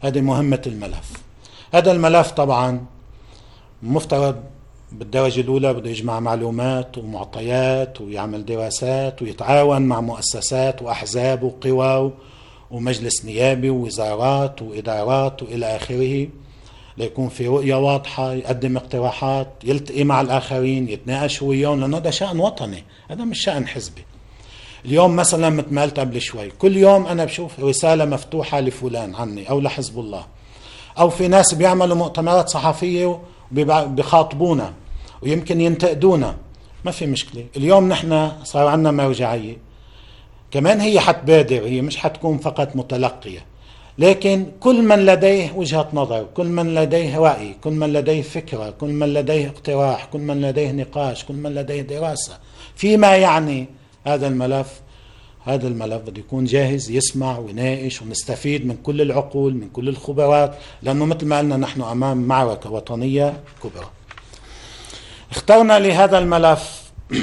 هذه مهمة الملف. هذا الملف طبعا مفترض بالدرجة الأولى بده يجمع معلومات ومعطيات ويعمل دراسات ويتعاون مع مؤسسات وأحزاب وقوى ومجلس نيابي ووزارات وإدارات وإلى آخره، ليكون في رؤية واضحة، يقدم اقتراحات، يلتقي مع الآخرين، يتناقش وياهم، لأنه هذا شأن وطني، هذا مش شأن حزبي. اليوم مثلا مثل ما قلت قبل شوي، كل يوم أنا بشوف رسالة مفتوحة لفلان عني أو لحزب الله، أو في ناس بيعملوا مؤتمرات صحفية وبيخاطبونا ويمكن ينتقدونا، ما في مشكلة. اليوم نحن صار عندنا مرجعية كمان، هي حتبادر، هي مش حتكون فقط متلقية، لكن كل من لديه وجهة نظر، كل من لديه رأي، كل من لديه فكرة، كل من لديه اقتراح، كل من لديه نقاش، كل من لديه دراسة فيما يعني هذا الملف، هذا الملف بده يكون جاهز يسمع ويناقش، ونستفيد من كل العقول، من كل الخبرات، لأنه مثل ما قلنا نحن أمام معركة وطنية كبرى. اخترنا لهذا الملف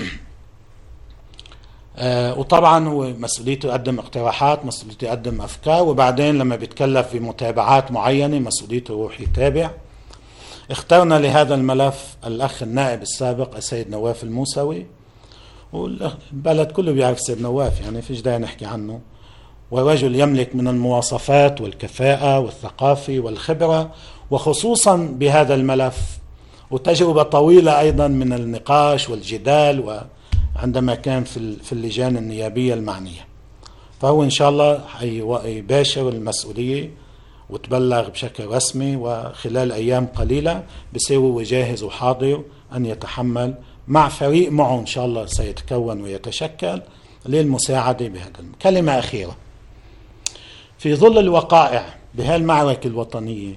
وطبعا هو مسؤوليته يقدم اقتراحات، مسؤوليته يقدم أفكار، وبعدين لما بيتكلف بمتابعات معينة مسؤوليته يروح يتابع. اخترنا لهذا الملف الأخ النائب السابق السيد نواف الموسوي، والبلد كله بيعرف السيد نواف، يعني فيش داعي نحكي عنه، ورجل يملك من المواصفات والكفاءة والثقافة والخبرة، وخصوصا بهذا الملف، وتجربة طويلة أيضا من النقاش والجدال عندما كان في اللجان النيابية المعنية. فهو إن شاء الله يباشر المسؤولية وتبلغ بشكل رسمي، وخلال أيام قليلة بصير هو جاهز وحاضر أن يتحمل مع فريق معه إن شاء الله سيتكون ويتشكل للمساعدة بهذا. كلمة أخيرة، في ظل الوقائع بهالمعركة الوطنية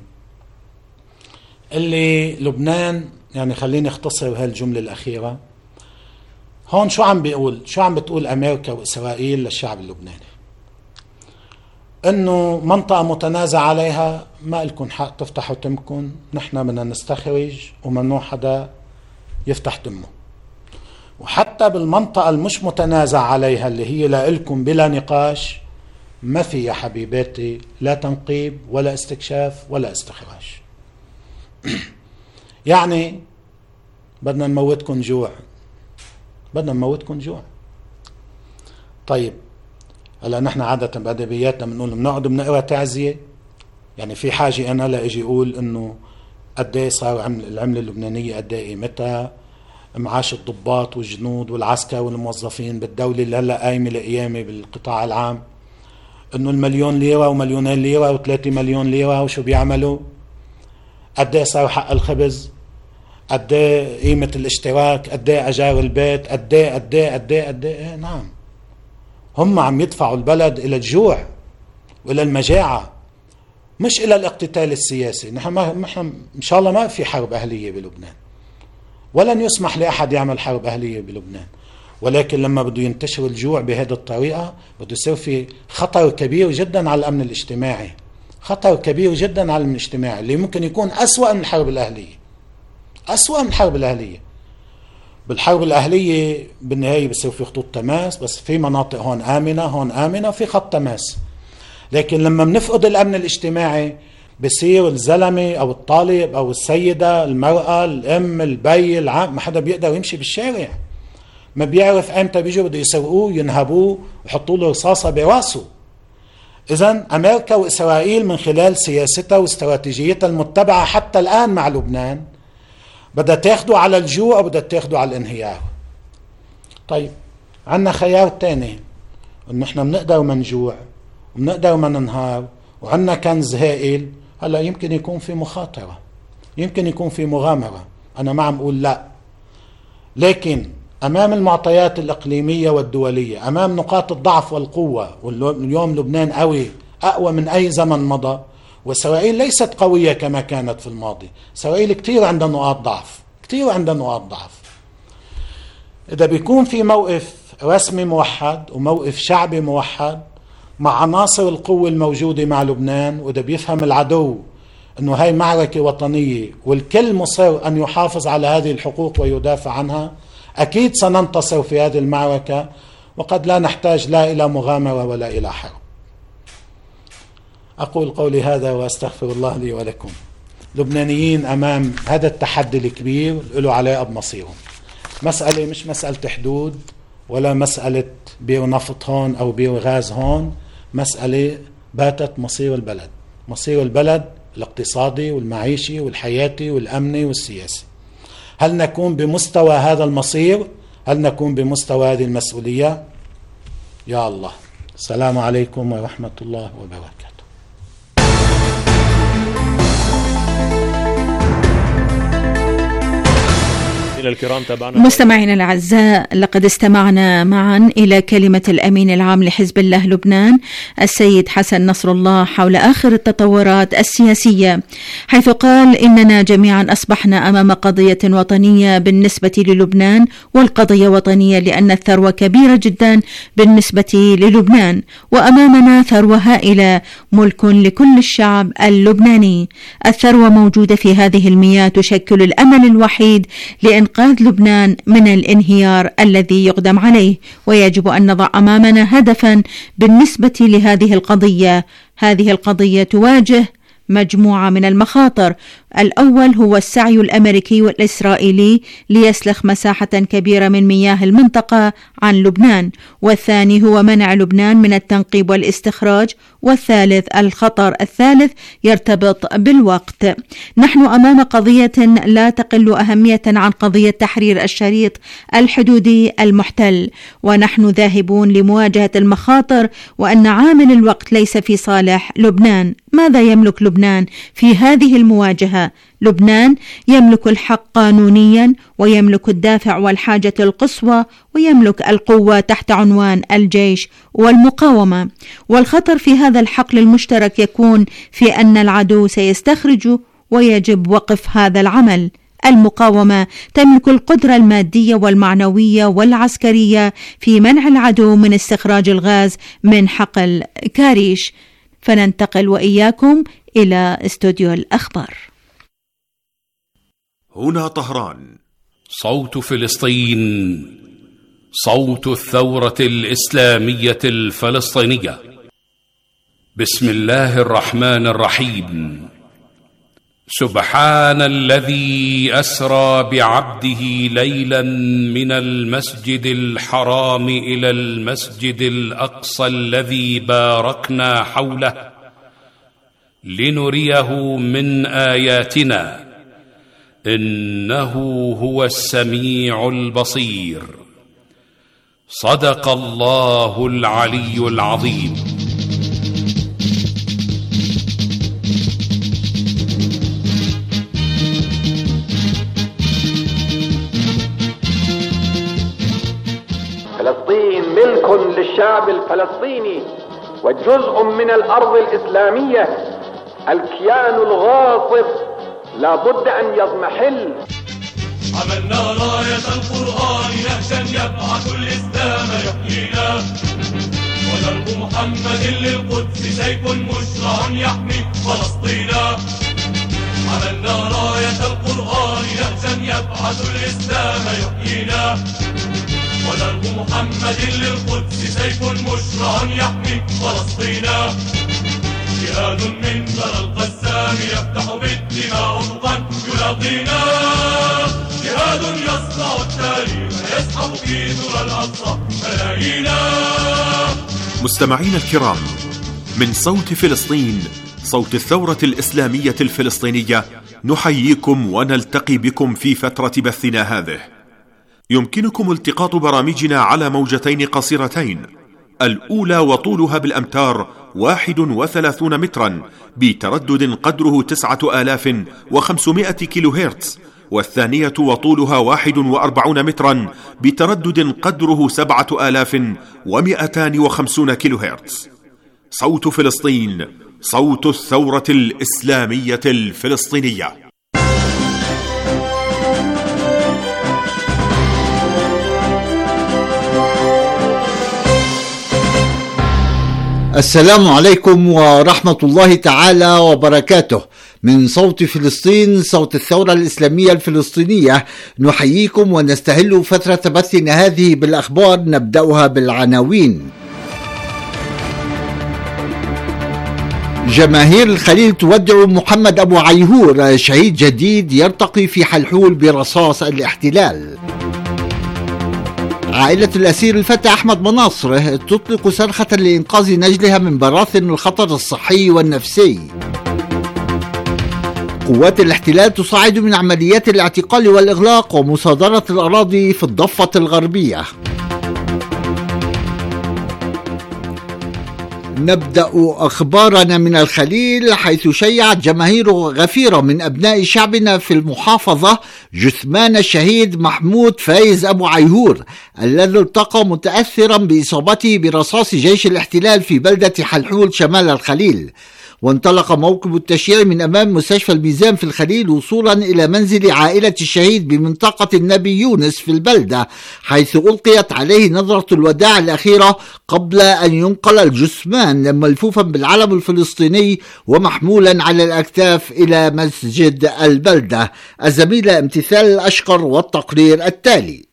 اللي لبنان، يعني خليني اختصر هالجملة الأخيرة هون، شو عم بتقول أمريكا وإسرائيل للشعب اللبناني؟ إنه منطقة متنازع عليها، ما لكم حق تفتحوا تمكن، نحن بدنا نستخرج وممنوع حدا يفتح تمه. وحتى بالمنطقة المش متنازع عليها اللي هي لإلكم بلا نقاش، ما في يا حبيباتي لا تنقيب ولا استكشاف ولا استخراج. يعني بدنا نموتكم جوع، بدنا نموتكم جوع. طيب هلا نحن عادة بأدبياتنا بنقول بنقعد بنقرا تعزية، يعني في حاجة أنا لا أجي أقول إنه قد إيه صار العملة اللبنانية، قد إيه قيمتها، معاش الضباط والجنود والعسكر والموظفين بالدولة اللي هلا قايمة لقيامة بالقطاع العام، إنه المليون ليرة ومليونين ليرة و3 مليون ليرة وشو بيعملوا، قد إيه صار حق الخبز، قد ايه قيمة الاشتراك، قد ايه اجار البيت، قد ايه قد ايه قد ايه قد ايه. نعم، هم عم يدفعوا البلد الى الجوع والى المجاعة، مش الى الاقتتال السياسي. نحن ان شاء الله ما في حرب اهلية بلبنان، ولن يسمح لاحد يعمل حرب اهلية بلبنان، ولكن لما بده ينتشر الجوع بهذه الطريقة بده يصير في خطر كبير جدا على الامن الاجتماعي، خطر كبير جدا على الامن الاجتماعي اللي ممكن يكون اسوأ من الحرب الاهلية، أسوأ من الحرب الأهلية. بالحرب الأهلية بالنهاية بصير في خطوط تماس، بس في مناطق هون آمنة، هون آمنة، في خط تماس. لكن لما بنفقد الأمن الاجتماعي بصير الزلمة أو الطالب أو السيدة، المرأة، الأم، البي، العام، ما حدا بيقدر يمشي بالشارع، ما بيعرف أمتى بيجوا بده يسرقوه، ينهبوه ويحطوا له رصاصة براسه. إذن أمريكا وإسرائيل من خلال سياستها واستراتيجيتها المتبعة حتى الآن مع لبنان بدها تاخدوا على الجوع وبدها تاخدوا على الانهيار. طيب عندنا خيار تاني، انه احنا بنقدر ما نجوع وبنقدر ما ننهار وعندنا كنز هائل. هلا يمكن يكون في مخاطرة، يمكن يكون في مغامرة، انا ما عم اقول لا، لكن امام المعطيات الاقليمية والدولية، امام نقاط الضعف والقوة، واليوم لبنان قوي، اقوى من اي زمن مضى، وإسرائيل ليست قوية كما كانت في الماضي. إسرائيل كتير عندها نقاط ضعف، كتير عندها نقاط ضعف. إذا بيكون في موقف رسمي موحد وموقف شعبي موحد مع عناصر القوة الموجودة مع لبنان، وإذا بيفهم العدو أنه هاي معركة وطنية والكل مصر أن يحافظ على هذه الحقوق ويدافع عنها، أكيد سننتصر في هذه المعركة، وقد لا نحتاج لا إلى مغامرة ولا إلى حرب. أقول قولي هذا وأستغفر الله لي ولكم. لبنانيين أمام هذا التحدي الكبير له علاقة بمصيرهم. مسألة مش مسألة حدود ولا مسألة بير نفط هون أو بير غاز هون، مسألة باتت مصير البلد، مصير البلد الاقتصادي والمعيشي والحياتي والأمني والسياسي. هل نكون بمستوى هذا المصير؟ هل نكون بمستوى هذه المسؤولية؟ يا الله. السلام عليكم ورحمة الله وبركاته. مستمعينا الأعزاء، لقد استمعنا معا إلى كلمة الأمين العام لحزب الله لبنان السيد حسن نصر الله حول آخر التطورات السياسية، حيث قال إننا جميعا أصبحنا أمام قضية وطنية بالنسبة للبنان، والقضية وطنية لأن الثروة كبيرة جدا بالنسبة للبنان، وأمامنا ثروة هائلة ملك لكل الشعب اللبناني. الثروة موجودة في هذه المياه تشكل الأمل الوحيد لإنقاذ لبنان من الانهيار الذي يقدم عليه، ويجب أن نضع أمامنا هدفا بالنسبة لهذه القضية. هذه القضية تواجه مجموعة من المخاطر. الأول هو السعي الأمريكي والإسرائيلي ليسلخ مساحة كبيرة من مياه المنطقة عن لبنان، والثاني هو منع لبنان من التنقيب والاستخراج، والثالث الخطر الثالث يرتبط بالوقت. نحن أمام قضية لا تقل أهمية عن قضية تحرير الشريط الحدودي المحتل، ونحن ذاهبون لمواجهة المخاطر، وأن عامل الوقت ليس في صالح لبنان. ماذا يملك لبنان في هذه المواجهة؟ لبنان يملك الحق قانونيا، ويملك الدافع والحاجة القصوى، ويملك القوة تحت عنوان الجيش والمقاومة. والخطر في هذا الحقل المشترك يكون في أن العدو سيستخرج، ويجب وقف هذا العمل. المقاومة تملك القدرة المادية والمعنوية والعسكرية في منع العدو من استخراج الغاز من حقل كاريش. فننتقل وإياكم إلى استوديو الأخبار. هنا طهران، صوت فلسطين، صوت الثورة الإسلامية الفلسطينية. بسم الله الرحمن الرحيم. سبحان الذي أسرى بعبده ليلا من المسجد الحرام إلى المسجد الأقصى الذي باركنا حوله لنريه من آياتنا إنه هو السميع البصير. صدق الله العلي العظيم. فلسطين ملك للشعب الفلسطيني وجزء من الأرض الإسلامية. الكيان الغاصب لا بد أن يضمحل. عملنا راية القرآن نهجا يبعث الإسلام يحيينا، ودرب محمد للقدس سيف مشرع يحمي فلسطينا. عملنا راية القرآن نهجا يبعث الإسلام يحيينا، ودرب محمد للقدس سيف مشرع يحمي فلسطينا. جهاد من ثرى القسام يفتح بالدماء افقا يلاقينا، جهاد يصنع التاريخ يسحب في ثرى الاقصى ملايينا. مستمعينا الكرام، من صوت فلسطين، صوت الثورة الإسلامية الفلسطينية، نحييكم ونلتقي بكم في فترة بثنا هذه. يمكنكم التقاط برامجنا على موجتين قصيرتين، الأولى وطولها بالأمتار 31 مترا بتردد قدره 9500 كيلو هرتز، والثانية وطولها 41 مترا بتردد قدره 7250 كيلو هرتز. صوت فلسطين، صوت الثورة الإسلامية الفلسطينية. السلام عليكم ورحمة الله تعالى وبركاته. من صوت فلسطين، صوت الثورة الإسلامية الفلسطينية، نحييكم ونستهل فترة بثنا هذه بالأخبار. نبدأها بالعناوين. جماهير الخليل تودع محمد أبو عيهور، شهيد جديد يرتقي في حلحول برصاص الاحتلال. عائلة الأسير الفتى أحمد مناصر تطلق صرخة لإنقاذ نجلها من براثن الخطر الصحي والنفسي. قوات الاحتلال تصاعد من عمليات الاعتقال والإغلاق ومصادرة الأراضي في الضفة الغربية. نبدأ أخبارنا من الخليل، حيث شيعت جماهير غفيرة من أبناء شعبنا في المحافظة جثمان الشهيد محمود فايز أبو عيهور الذي التقى متأثرا بإصابته برصاص جيش الاحتلال في بلدة حلحول شمال الخليل. وانطلق موكب التشييع من أمام مستشفى الميزان في الخليل وصولا إلى منزل عائلة الشهيد بمنطقة النبي يونس في البلدة، حيث ألقيت عليه نظرة الوداع الأخيرة قبل أن ينقل الجثمان ملفوفا بالعلم الفلسطيني ومحمولا على الأكتاف إلى مسجد البلدة. الزميلة امتثال الأشقر والتقرير التالي.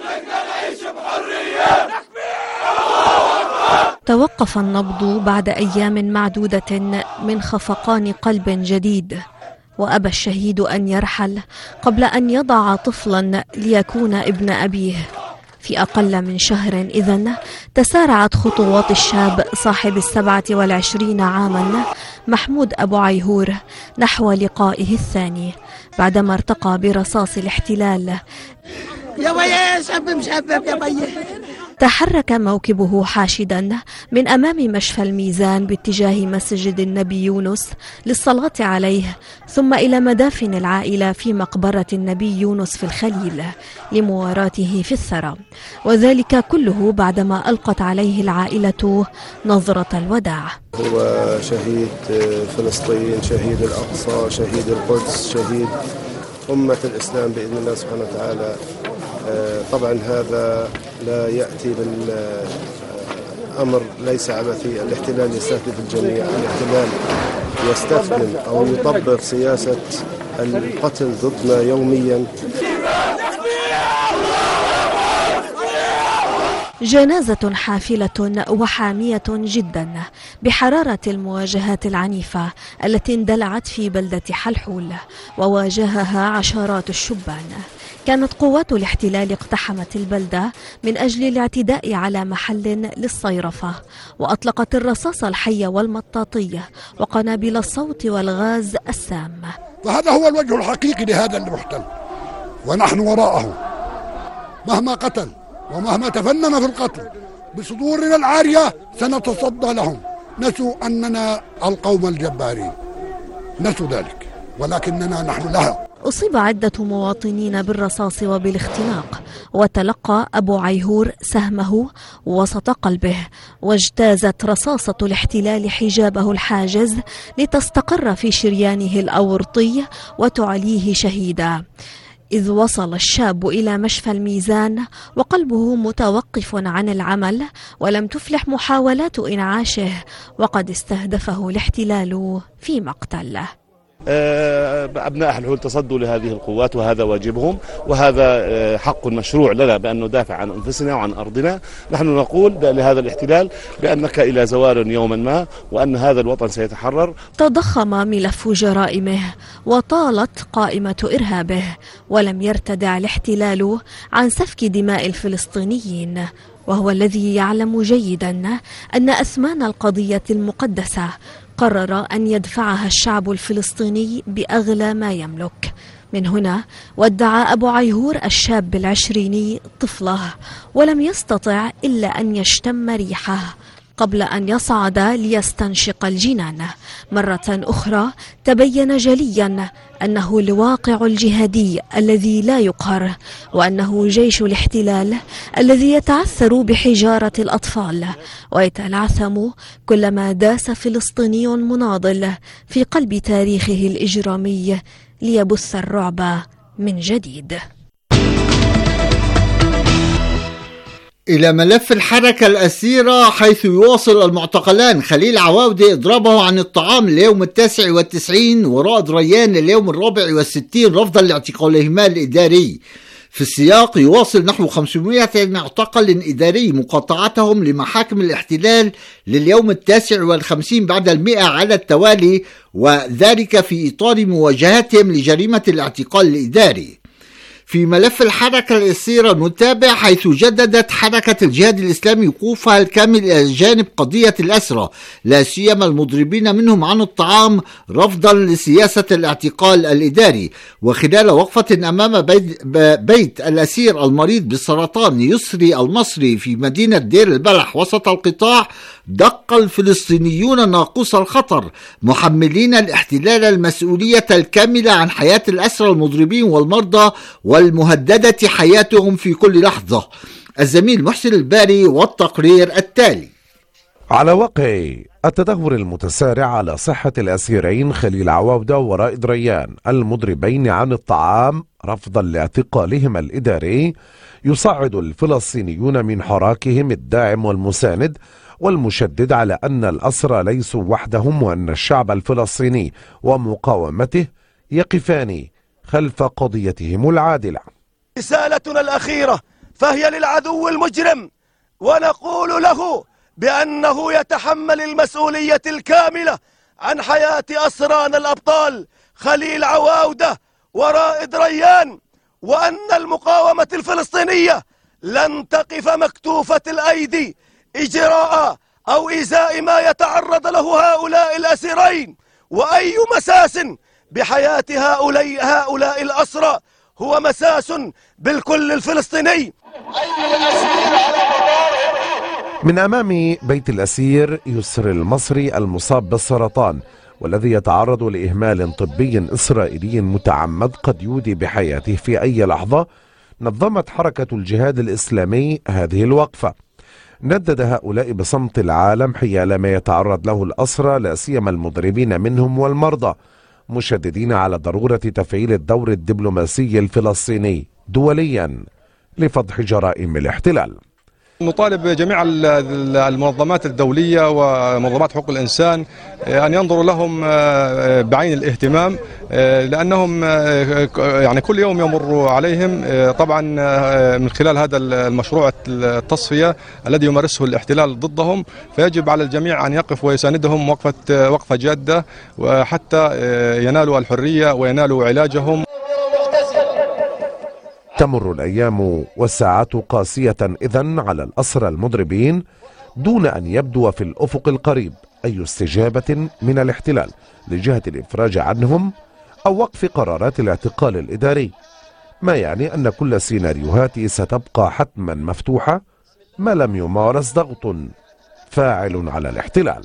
توقف النبض بعد أيام معدودة من خفقان قلب جديد، وأبى الشهيد أن يرحل قبل أن يضع طفلا ليكون ابن أبيه. في أقل من شهر إذن تسارعت خطوات الشاب صاحب 27 عاما محمود أبو عيهور نحو لقائه الثاني بعدما ارتقى برصاص الاحتلال. يا بيه شبب يا بيه. تحرك موكبه حاشدا من أمام مشفى الميزان باتجاه مسجد النبي يونس للصلاة عليه، ثم إلى مدافن العائلة في مقبرة النبي يونس في الخليل لمواراته في الثرى، وذلك كله بعدما ألقت عليه العائلة نظرة الوداع. هو شهيد فلسطين، شهيد الأقصى، شهيد القدس، شهيد أمة الإسلام بإذن الله سبحانه وتعالى. طبعا هذا لا يأتي من أمر ليس عبثي. الاحتلال يستهدف الجميع، الاحتلال يستخدم أو يطبق سياسة القتل ضدنا يوميا. جنازة حافلة وحامية جدا بحرارة المواجهات العنيفة التي اندلعت في بلدة حلحول وواجهها عشرات الشبان. كانت قوات الاحتلال اقتحمت البلدة من أجل الاعتداء على محل للصيرفة، وأطلقت الرصاص الحي والمطاطية وقنابل الصوت والغاز السام. فهذا هو الوجه الحقيقي لهذا المحتل، ونحن وراءه مهما قتل ومهما تفنن في القتل بصدورنا العارية سنتصدى لهم. نسوا أننا القوم الجبارين، نسوا ذلك، ولكننا نحن لها. أصيب عدة مواطنين بالرصاص وبالاختناق، وتلقى أبو عيهور سهمه وسط قلبه، واجتازت رصاصة الاحتلال حجابه الحاجز لتستقر في شريانه الأورطي وتعليه شهيدا. إذ وصل الشاب إلى مشفى الميزان وقلبه متوقف عن العمل، ولم تفلح محاولات إنعاشه، وقد استهدفه الاحتلال في مقتله. أبناء حلحول تصدوا لهذه القوات، وهذا واجبهم، وهذا حق مشروع لنا بأن ندافع عن أنفسنا وعن أرضنا. نحن نقول لهذا الاحتلال بأنك إلى زوال يوما ما، وأن هذا الوطن سيتحرر. تضخم ملف جرائمه وطالت قائمة إرهابه، ولم يرتدع الاحتلال عن سفك دماء الفلسطينيين، وهو الذي يعلم جيدا أن أثمان القضية المقدسة قرر أن يدفعها الشعب الفلسطيني بأغلى ما يملك. من هنا ودع أبو عيهور الشاب العشريني طفله، ولم يستطع إلا أن يشتم ريحه قبل أن يصعد ليستنشق الجنان. مرة أخرى تبين جليا أنه الواقع الجهادي الذي لا يقهر، وأنه جيش الاحتلال الذي يتعثر بحجارة الأطفال ويتلعثم كلما داس فلسطيني مناضل في قلب تاريخه الإجرامي ليبث الرعب من جديد. إلى ملف الحركة الأسيرة، حيث يواصل المعتقلان خليل عواودة إضرابه عن الطعام اليوم 99 ورائد ريان اليوم 64 رفضا لاعتقالهما الإداري. في السياق يواصل نحو 500 معتقل إداري مقاطعتهم لمحاكم الاحتلال لليوم 59 بعد 100 على التوالي، وذلك في إطار مواجهتهم لجريمة الاعتقال الإداري. في ملف الحركة الأسيرة نتابع حيث جددت حركة الجهاد الإسلامي وقوفها الكامل إلى جانب قضية الأسرى، لا سيما المضربين منهم عن الطعام رفضا لسياسة الاعتقال الإداري. وخلال وقفة أمام بيت الأسير المريض بالسرطان يسري المصري في مدينة دير البلح وسط القطاع، دق الفلسطينيون ناقوس الخطر محملين الاحتلال المسؤولية الكاملة عن حياة الأسرى المضربين والمرضى والمهددة حياتهم في كل لحظة. الزميل محسن الباري والتقرير التالي. على وقع التدهور المتسارع على صحة الأسيرين خليل عواودة ورائد ريان المضربين عن الطعام رفضا لاعتقالهم الإداري يصعد الفلسطينيون من حراكهم الداعم والمساند والمشدد على أن الأسرى ليسوا وحدهم، وأن الشعب الفلسطيني ومقاومته يقفان خلف قضيتهم العادلة. رسالتنا الأخيرة فهي للعدو المجرم، ونقول له بأنه يتحمل المسؤولية الكاملة عن حياة أسرانا الأبطال خليل عواودة ورائد ريان، وأن المقاومة الفلسطينية لن تقف مكتوفة الأيدي إجراء أو إزاء ما يتعرض له هؤلاء الأسيرين، وأي مساس بحياة هؤلاء الأسرى هو مساس بالكل الفلسطيني. من أمام بيت الأسير يسر المصري المصاب بالسرطان والذي يتعرض لإهمال طبي إسرائيلي متعمد قد يودي بحياته في أي لحظة، نظمت حركة الجهاد الإسلامي هذه الوقفة. ندد هؤلاء بصمت العالم حيال ما يتعرض له الأسرى لا سيما المضربين منهم والمرضى، مشددين على ضرورة تفعيل الدور الدبلوماسي الفلسطيني دوليا لفضح جرائم الاحتلال. نطالب جميع المنظمات الدولية ومنظمات حقوق الإنسان أن ينظروا لهم بعين الاهتمام، لأنهم يعني كل يوم يمر عليهم طبعا من خلال هذا المشروع التصفية الذي يمارسه الاحتلال ضدهم، فيجب على الجميع أن يقف ويساندهم وقفة جادة وحتى ينالوا الحرية وينالوا علاجهم. تمر الأيام والساعات قاسية إذن على الأسرى المضربين دون أن يبدو في الأفق القريب أي استجابة من الاحتلال لجهة الإفراج عنهم أو وقف قرارات الاعتقال الإداري، ما يعني أن كل السيناريوهات ستبقى حتما مفتوحة ما لم يمارس ضغط فاعل على الاحتلال.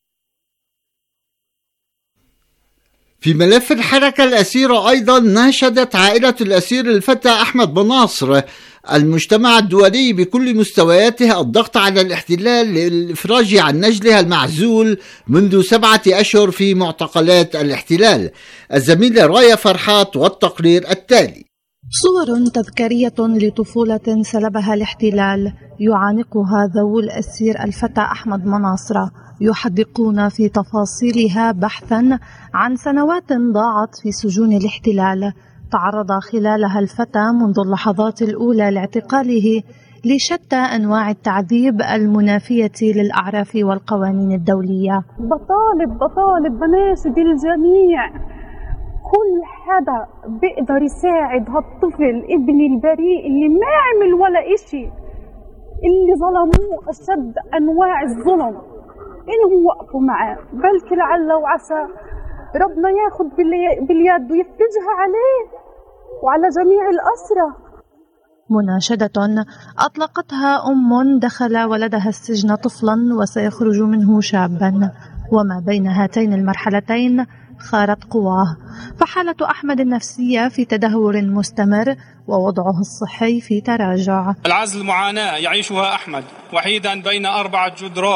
في ملف الحركة الأسيرة أيضا ناشدت عائلة الأسير الفتى أحمد بناصر المجتمع الدولي بكل مستوياته الضغط على الاحتلال للإفراج عن نجلها المعزول منذ 7 أشهر في معتقلات الاحتلال. الزميلة رايا فرحات والتقرير التالي. صور تذكارية لطفولة سلبها الاحتلال يعانقها ذوو الأسير الفتى أحمد بناصر، يحدقون في تفاصيلها بحثا عن سنوات ضاعت في سجون الاحتلال، تعرض خلالها الفتى منذ اللحظات الأولى لاعتقاله لشتى أنواع التعذيب المنافية للأعراف والقوانين الدولية. بطالب بناشد الجميع، كل حدا بيقدر يساعد هالطفل ابني البريء اللي ما عمل ولا إشي، اللي ظلموه أشد أنواع الظلم، إنهم وقفوا معاه، بلكي لعل وعسى ربنا ياخد باليد ويفتجها عليه وعلى جميع الأسرى. مناشدة أطلقتها أم دخل ولدها السجن طفلا وسيخرج منه شابا، وما بين هاتين المرحلتين خارت قواه، فحالة أحمد النفسية في تدهور مستمر ووضعه الصحي في تراجع. العزل معاناة يعيشها أحمد وحيدا بين 4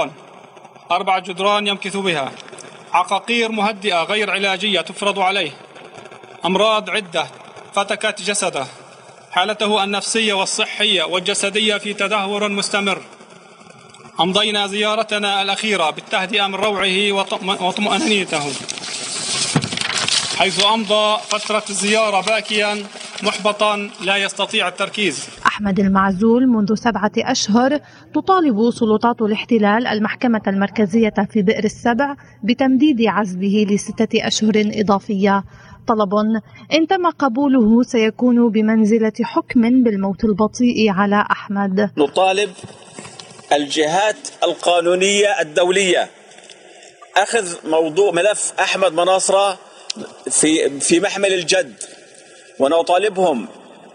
جدران يمكث بها، عقاقير مهدئة غير علاجية تفرض عليه، أمراض عدة فتكت جسده، حالته النفسية والصحية والجسدية في تدهور مستمر. أمضينا زيارتنا الأخيرة بالتهدئة من روعه وطمأنينته، حيث أمضى فترة الزيارة باكيا محبطا لا يستطيع التركيز. أحمد المعزول منذ 7 أشهر تطالب سلطات الاحتلال المحكمة المركزية في بئر السبع بتمديد عزله ل6 أشهر إضافية، طلب إن تم قبوله سيكون بمنزلة حكم بالموت البطيء على أحمد. نطالب الجهات القانونية الدولية أخذ موضوع ملف أحمد مناصرة في محمل الجد، ونطالبهم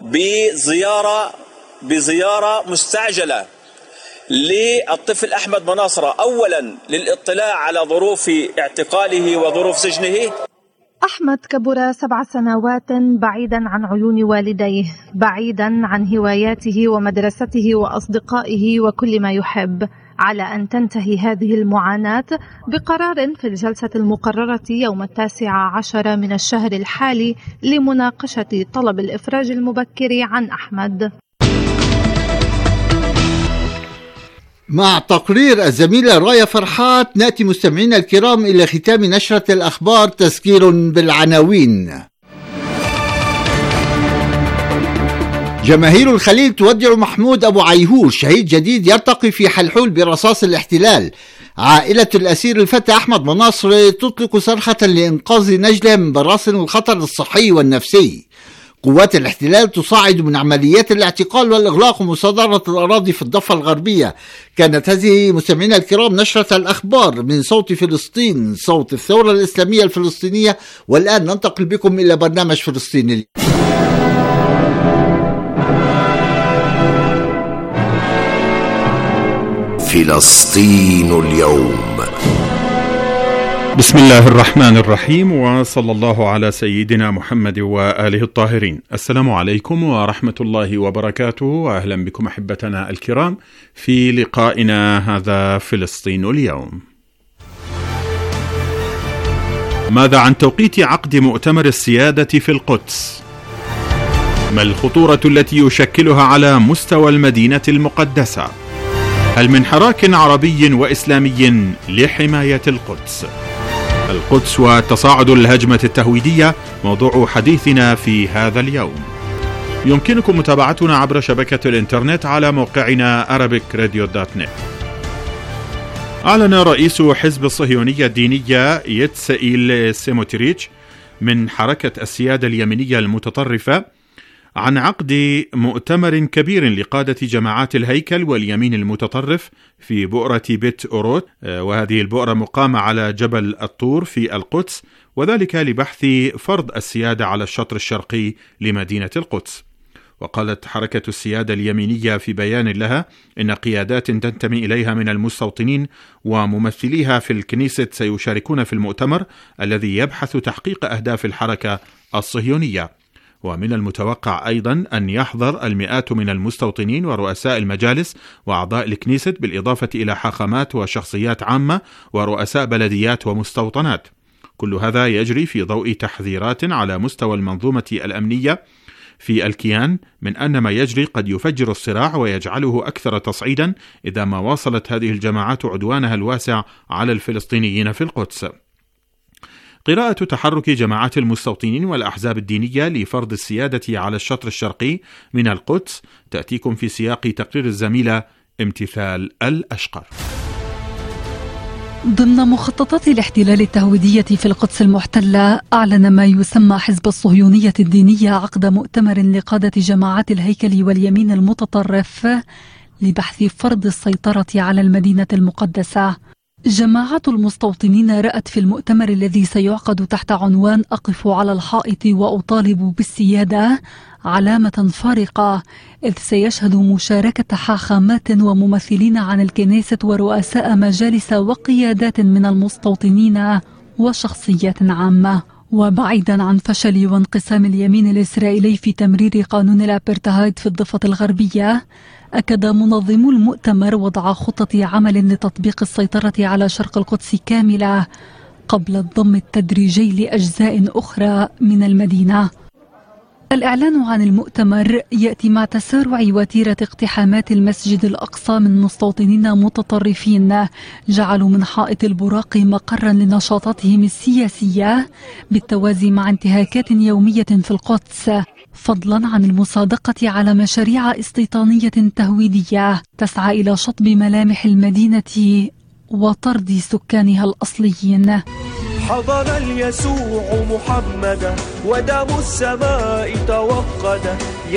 بزيارة مستعجلة للطفل أحمد مناصرة، أولا للاطلاع على ظروف اعتقاله وظروف سجنه. أحمد كبر 7 سنوات بعيدا عن عيون والديه، بعيدا عن هواياته ومدرسته وأصدقائه وكل ما يحب، على أن تنتهي هذه المعاناة بقرار في الجلسة المقررة يوم 19 من الشهر الحالي لمناقشة طلب الإفراج المبكر عن أحمد. مع تقرير الزميلة راية فرحات نأتي مستمعينا الكرام إلى ختام نشرة الأخبار. تذكير بالعناوين. جماهير الخليل تودع محمود أبو عيهور، شهيد جديد يرتقي في حلحول برصاص الاحتلال. عائلة الأسير الفتى أحمد مناصر تطلق صرخة لإنقاذ نجلة من براثن الخطر الصحي والنفسي. قوات الاحتلال تصاعد من عمليات الاعتقال والإغلاق ومصادرة الأراضي في الضفة الغربية. كانت هذه مستمعينا الكرام نشرة الأخبار من صوت فلسطين، صوت الثورة الإسلامية الفلسطينية. والآن ننتقل بكم إلى برنامج فلسطين. فلسطين اليوم. بسم الله الرحمن الرحيم، وصلى الله على سيدنا محمد وآله الطاهرين. السلام عليكم ورحمة الله وبركاته، وأهلا بكم أحبتنا الكرام في لقائنا هذا فلسطين اليوم. ماذا عن توقيت عقد مؤتمر السيادة في القدس؟ ما الخطورة التي يشكلها على مستوى المدينة المقدسة؟ هل من حراك عربي وإسلامي لحماية القدس؟ القدس وتصاعد الهجمة التهويدية موضوع حديثنا في هذا اليوم. يمكنكم متابعتنا عبر شبكة الإنترنت على موقعنا arabic-radio.net. أعلن رئيس حزب الصهيونية الدينية يتسائيل سيموتريتش من حركة السيادة اليمينية المتطرفة عن عقد مؤتمر كبير لقادة جماعات الهيكل واليمين المتطرف في بؤرة بيت أوروت، وهذه البؤرة مقامة على جبل الطور في القدس، وذلك لبحث فرض السيادة على الشطر الشرقي لمدينة القدس. وقالت حركة السيادة اليمينية في بيان لها إن قيادات تنتمي إليها من المستوطنين وممثليها في الكنيسة سيشاركون في المؤتمر الذي يبحث تحقيق أهداف الحركة الصهيونية. ومن المتوقع أيضا أن يحضر المئات من المستوطنين ورؤساء المجالس وأعضاء الكنيسة، بالإضافة إلى حاخامات وشخصيات عامة ورؤساء بلديات ومستوطنات. كل هذا يجري في ضوء تحذيرات على مستوى المنظومة الأمنية في الكيان من أن ما يجري قد يفجر الصراع ويجعله أكثر تصعيدا إذا ما واصلت هذه الجماعات عدوانها الواسع على الفلسطينيين في القدس. قراءة تحرك جماعات المستوطنين والأحزاب الدينية لفرض السيادة على الشطر الشرقي من القدس تأتيكم في سياق تقرير الزميلة امتثال الأشقر. ضمن مخططات الاحتلال التهويدية في القدس المحتلة، أعلن ما يسمى حزب الصهيونية الدينية عقد مؤتمر لقادة جماعات الهيكل واليمين المتطرف لبحث فرض السيطرة على المدينة المقدسة. جماعات المستوطنين رأت في المؤتمر الذي سيعقد تحت عنوان أقف على الحائط وأطالب بالسيادة علامة فارقة، إذ سيشهد مشاركة حاخامات وممثلين عن الكنيسة ورؤساء مجالس وقيادات من المستوطنين وشخصيات عامة. وبعيدا عن فشل وانقسام اليمين الإسرائيلي في تمرير قانون الأبرتهايد في الضفة الغربية، أكد منظمو المؤتمر وضع خطة عمل لتطبيق السيطرة على شرق القدس كاملة قبل الضم التدريجي لأجزاء أخرى من المدينة. الإعلان عن المؤتمر يأتي مع تسارع وتيرة اقتحامات المسجد الأقصى من مستوطنين متطرفين جعلوا من حائط البراق مقرا لنشاطاتهم السياسية، بالتوازي مع انتهاكات يومية في القدس. فضلا عن المصادقة على مشاريع استيطانية تهويدية تسعى إلى شطب ملامح المدينة وطرد سكانها الأصليين. حضر اليسوع محمدا ودم السماء توقد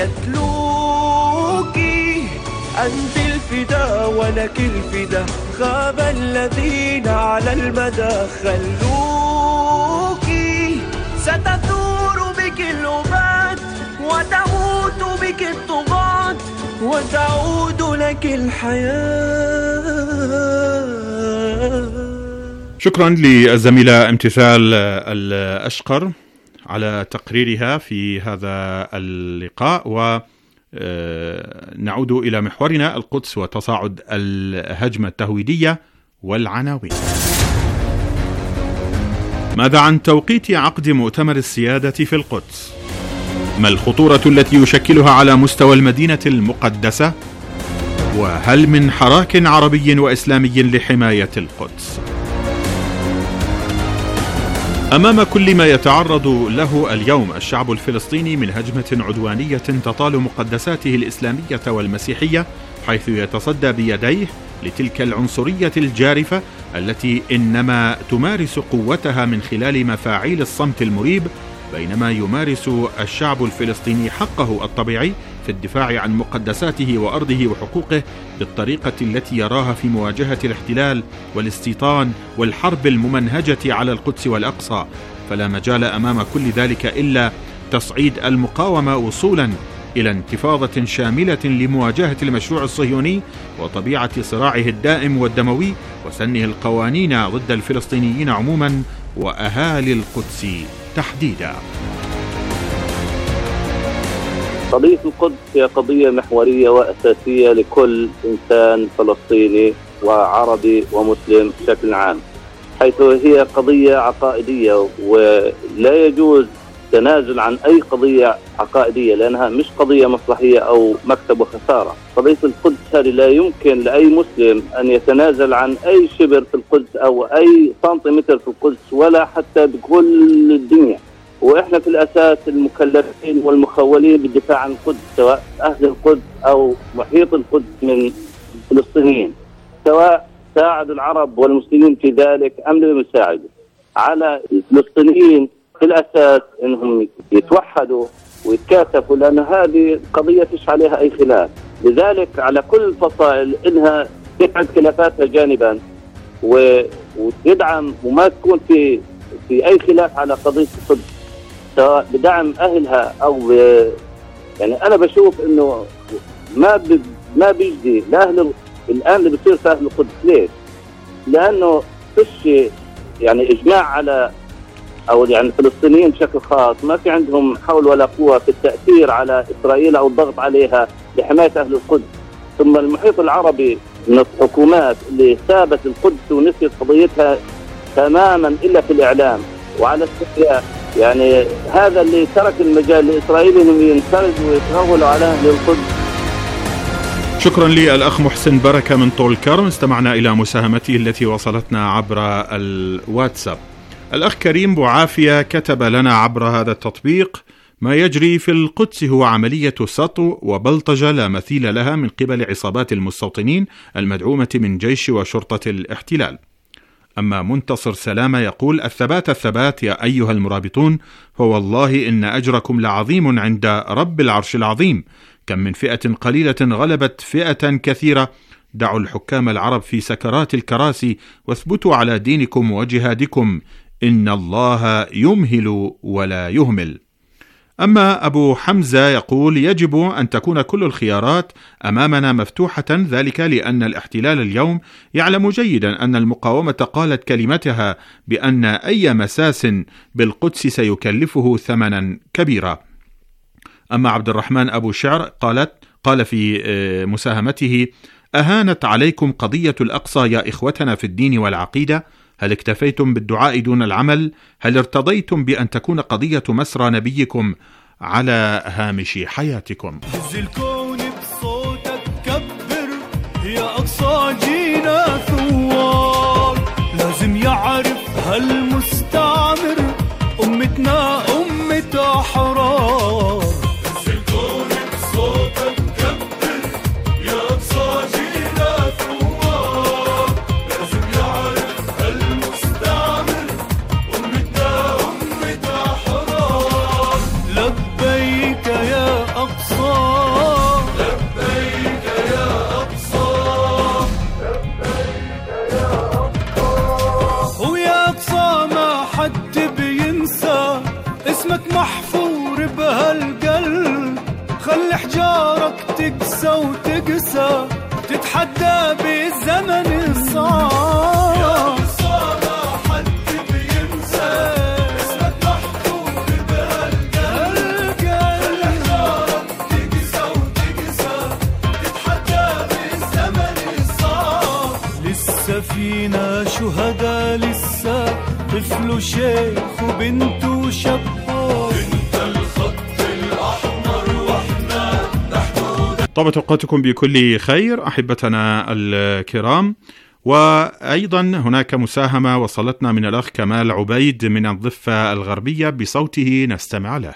يتلوك أنت الفدا ولك الفدا خاب الذين على المدى خلوك ستثور بك اللغات وتموت بك الطغاة وتعود لك الحياة. شكرا للزميلة امتثال الأشقر على تقريرها في هذا اللقاء. ونعود إلى محورنا القدس وتصاعد الهجمة التهويدية والعناوين. ماذا عن توقيت عقد مؤتمر السيادة في القدس؟ ما الخطورة التي يشكلها على مستوى المدينة المقدسة؟ وهل من حراك عربي وإسلامي لحماية القدس؟ أمام كل ما يتعرض له اليوم الشعب الفلسطيني من هجمة عدوانية تطال مقدساته الإسلامية والمسيحية، حيث يتصدى بيديه لتلك العنصرية الجارفة التي إنما تمارس قوتها من خلال مفاعيل الصمت المريب، بينما يمارس الشعب الفلسطيني حقه الطبيعي في الدفاع عن مقدساته وأرضه وحقوقه بالطريقة التي يراها في مواجهة الاحتلال والاستيطان والحرب الممنهجة على القدس والأقصى. فلا مجال أمام كل ذلك إلا تصعيد المقاومة وصولا إلى انتفاضة شاملة لمواجهة المشروع الصهيوني وطبيعة صراعه الدائم والدموي وسنه القوانين ضد الفلسطينيين عموما وأهالي القدس تحديدا. قضية القدس هي قضية محورية وأساسية لكل إنسان فلسطيني وعربي ومسلم بشكل عام، حيث هي قضية عقائدية ولا يجوز تنازل عن أي قضية عقائدية، لأنها مش قضية مصلحية أو مكسب وخسارة. قضية القدس هذه لا يمكن لأي مسلم أن يتنازل عن أي شبر في القدس أو أي سنتيمتر في القدس ولا حتى بكل الدنيا. وإحنا في الأساس المكلفين والمخولين بالدفاع عن القدس، سواء أهل القدس أو محيط القدس من الفلسطينيين، سواء ساعد العرب والمسلمين في ذلك أم لم يساعدوا. على الفلسطينيين في الأساس أنهم يتوحدوا ويتكاتفوا، لأن هذه قضية فيش عليها أي خلاف. لذلك على كل الفصائل إنها تبعد خلافاتها جانبا وتدعم وما تكون في أي خلاف على قضية القدس، سواء بدعم أهلها أو يعني أنا بشوف إنه ما بيجدي لأهل الآن اللي بيصير في أهل القدس. ليش؟ لأنه فيش يعني إجماع على أو يعني الفلسطينيين بشكل خاص ما في عندهم حول ولا قوة في التأثير على إسرائيل أو الضغط عليها لحماية أهل القدس. ثم المحيط العربي من الحكومات اللي سابت القدس ونسيت قضيتها تماما إلا في الإعلام وعلى السحياء، يعني هذا اللي ترك المجال لإسرائيل أنهم ينفردوا ويتغولوا على أهل القدس. شكرا للأخ محسن بركة من طول كرم، استمعنا إلى مساهمته التي وصلتنا عبر الواتساب. الأخ كريم بوعافية كتب لنا عبر هذا التطبيق: ما يجري في القدس هو عملية سطو وبلطجة لا مثيل لها من قبل عصابات المستوطنين المدعومة من جيش وشرطة الاحتلال. أما منتصر سلامة يقول: الثبات يا أيها المرابطون، فوالله إن أجركم لعظيم عند رب العرش العظيم. كم من فئة قليلة غلبت فئة كثيرة. دعوا الحكام العرب في سكرات الكراسي واثبتوا على دينكم وجهادكم، إن الله يمهل ولا يهمل. أما أبو حمزة يقول: يجب أن تكون كل الخيارات أمامنا مفتوحة، ذلك لأن الاحتلال اليوم يعلم جيدا أن المقاومة قالت كلمتها بأن أي مساس بالقدس سيكلفه ثمنا كبيرا. أما عبد الرحمن أبو شعر قال في مساهمته: أهانت عليكم قضية الأقصى يا إخوتنا في الدين والعقيدة؟ هل اكتفيتم بالدعاء دون العمل؟ هل ارتضيتم بأن تكون قضية مسرى نبيكم على هامش حياتكم؟ هز الكون بصوتك كبر يا أقصى جينا ثوار، لازم يعرف هالمستعمر أمتنا أمة أحرار. اسمك محفور بهالقلب، خلي حجارك تقسى وتقسى، تتحدى بالزمن الصعب. يا صار حد بينسى اسمك محفور بهالقلب، خلي حجارك تقسى وتقسى، تتحدى بالزمن الصعب. لسه فينا شهداء، لسه طفل وشيخ وبنت وشباب، انت الخط الاحمر واحنا تحت. طابت اوقاتكم بكل خير احبتنا الكرام. وايضا هناك مساهمه وصلتنا من الاخ كمال عبيد من الضفه الغربيه، بصوته نستمع له.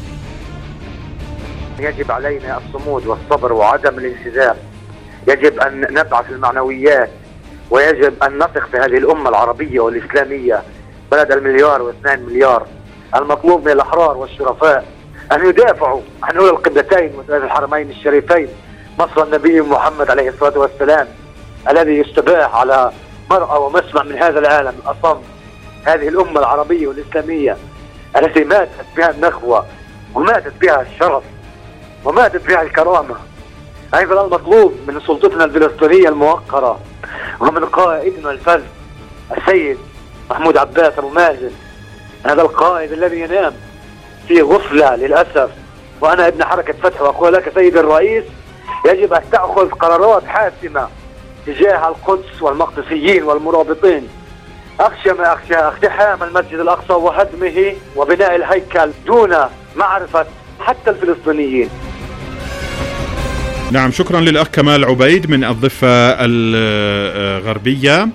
يجب علينا الصمود والصبر وعدم الانهزام، يجب ان نبعث المعنويات، ويجب ان نثق في هذه الامه العربيه والاسلاميه، بلد 1.2 مليار. المطلوب من الاحرار والشرفاء ان يدافعوا عن اولى القبلتين وثلاث الحرمين الشريفين، مصر النبي محمد عليه الصلاه والسلام، الذي يستباح على مرأى ومسمع من هذا العالم الاصم. هذه الامه العربيه والاسلاميه التي ماتت بها النخوه وماتت بها الشرف وماتت بها الكرامه. ايضا المطلوب من سلطتنا الفلسطينيه الموقره ومن قائدنا الفذ السيد محمود عباس أبو مازن، هذا القائد الذي ينام في غفلة للأسف. وأنا ابن حركة فتح وأقول لك سيد الرئيس، يجب أن تأخذ قرارات حاسمة تجاه القدس والمقدسيين والمرابطين. أخشى ما أخشى اقتحام المسجد الأقصى وهدمه وبناء الهيكل دون معرفة حتى الفلسطينيين. نعم، شكرا للأخ كمال عبيد من الضفة الغربية.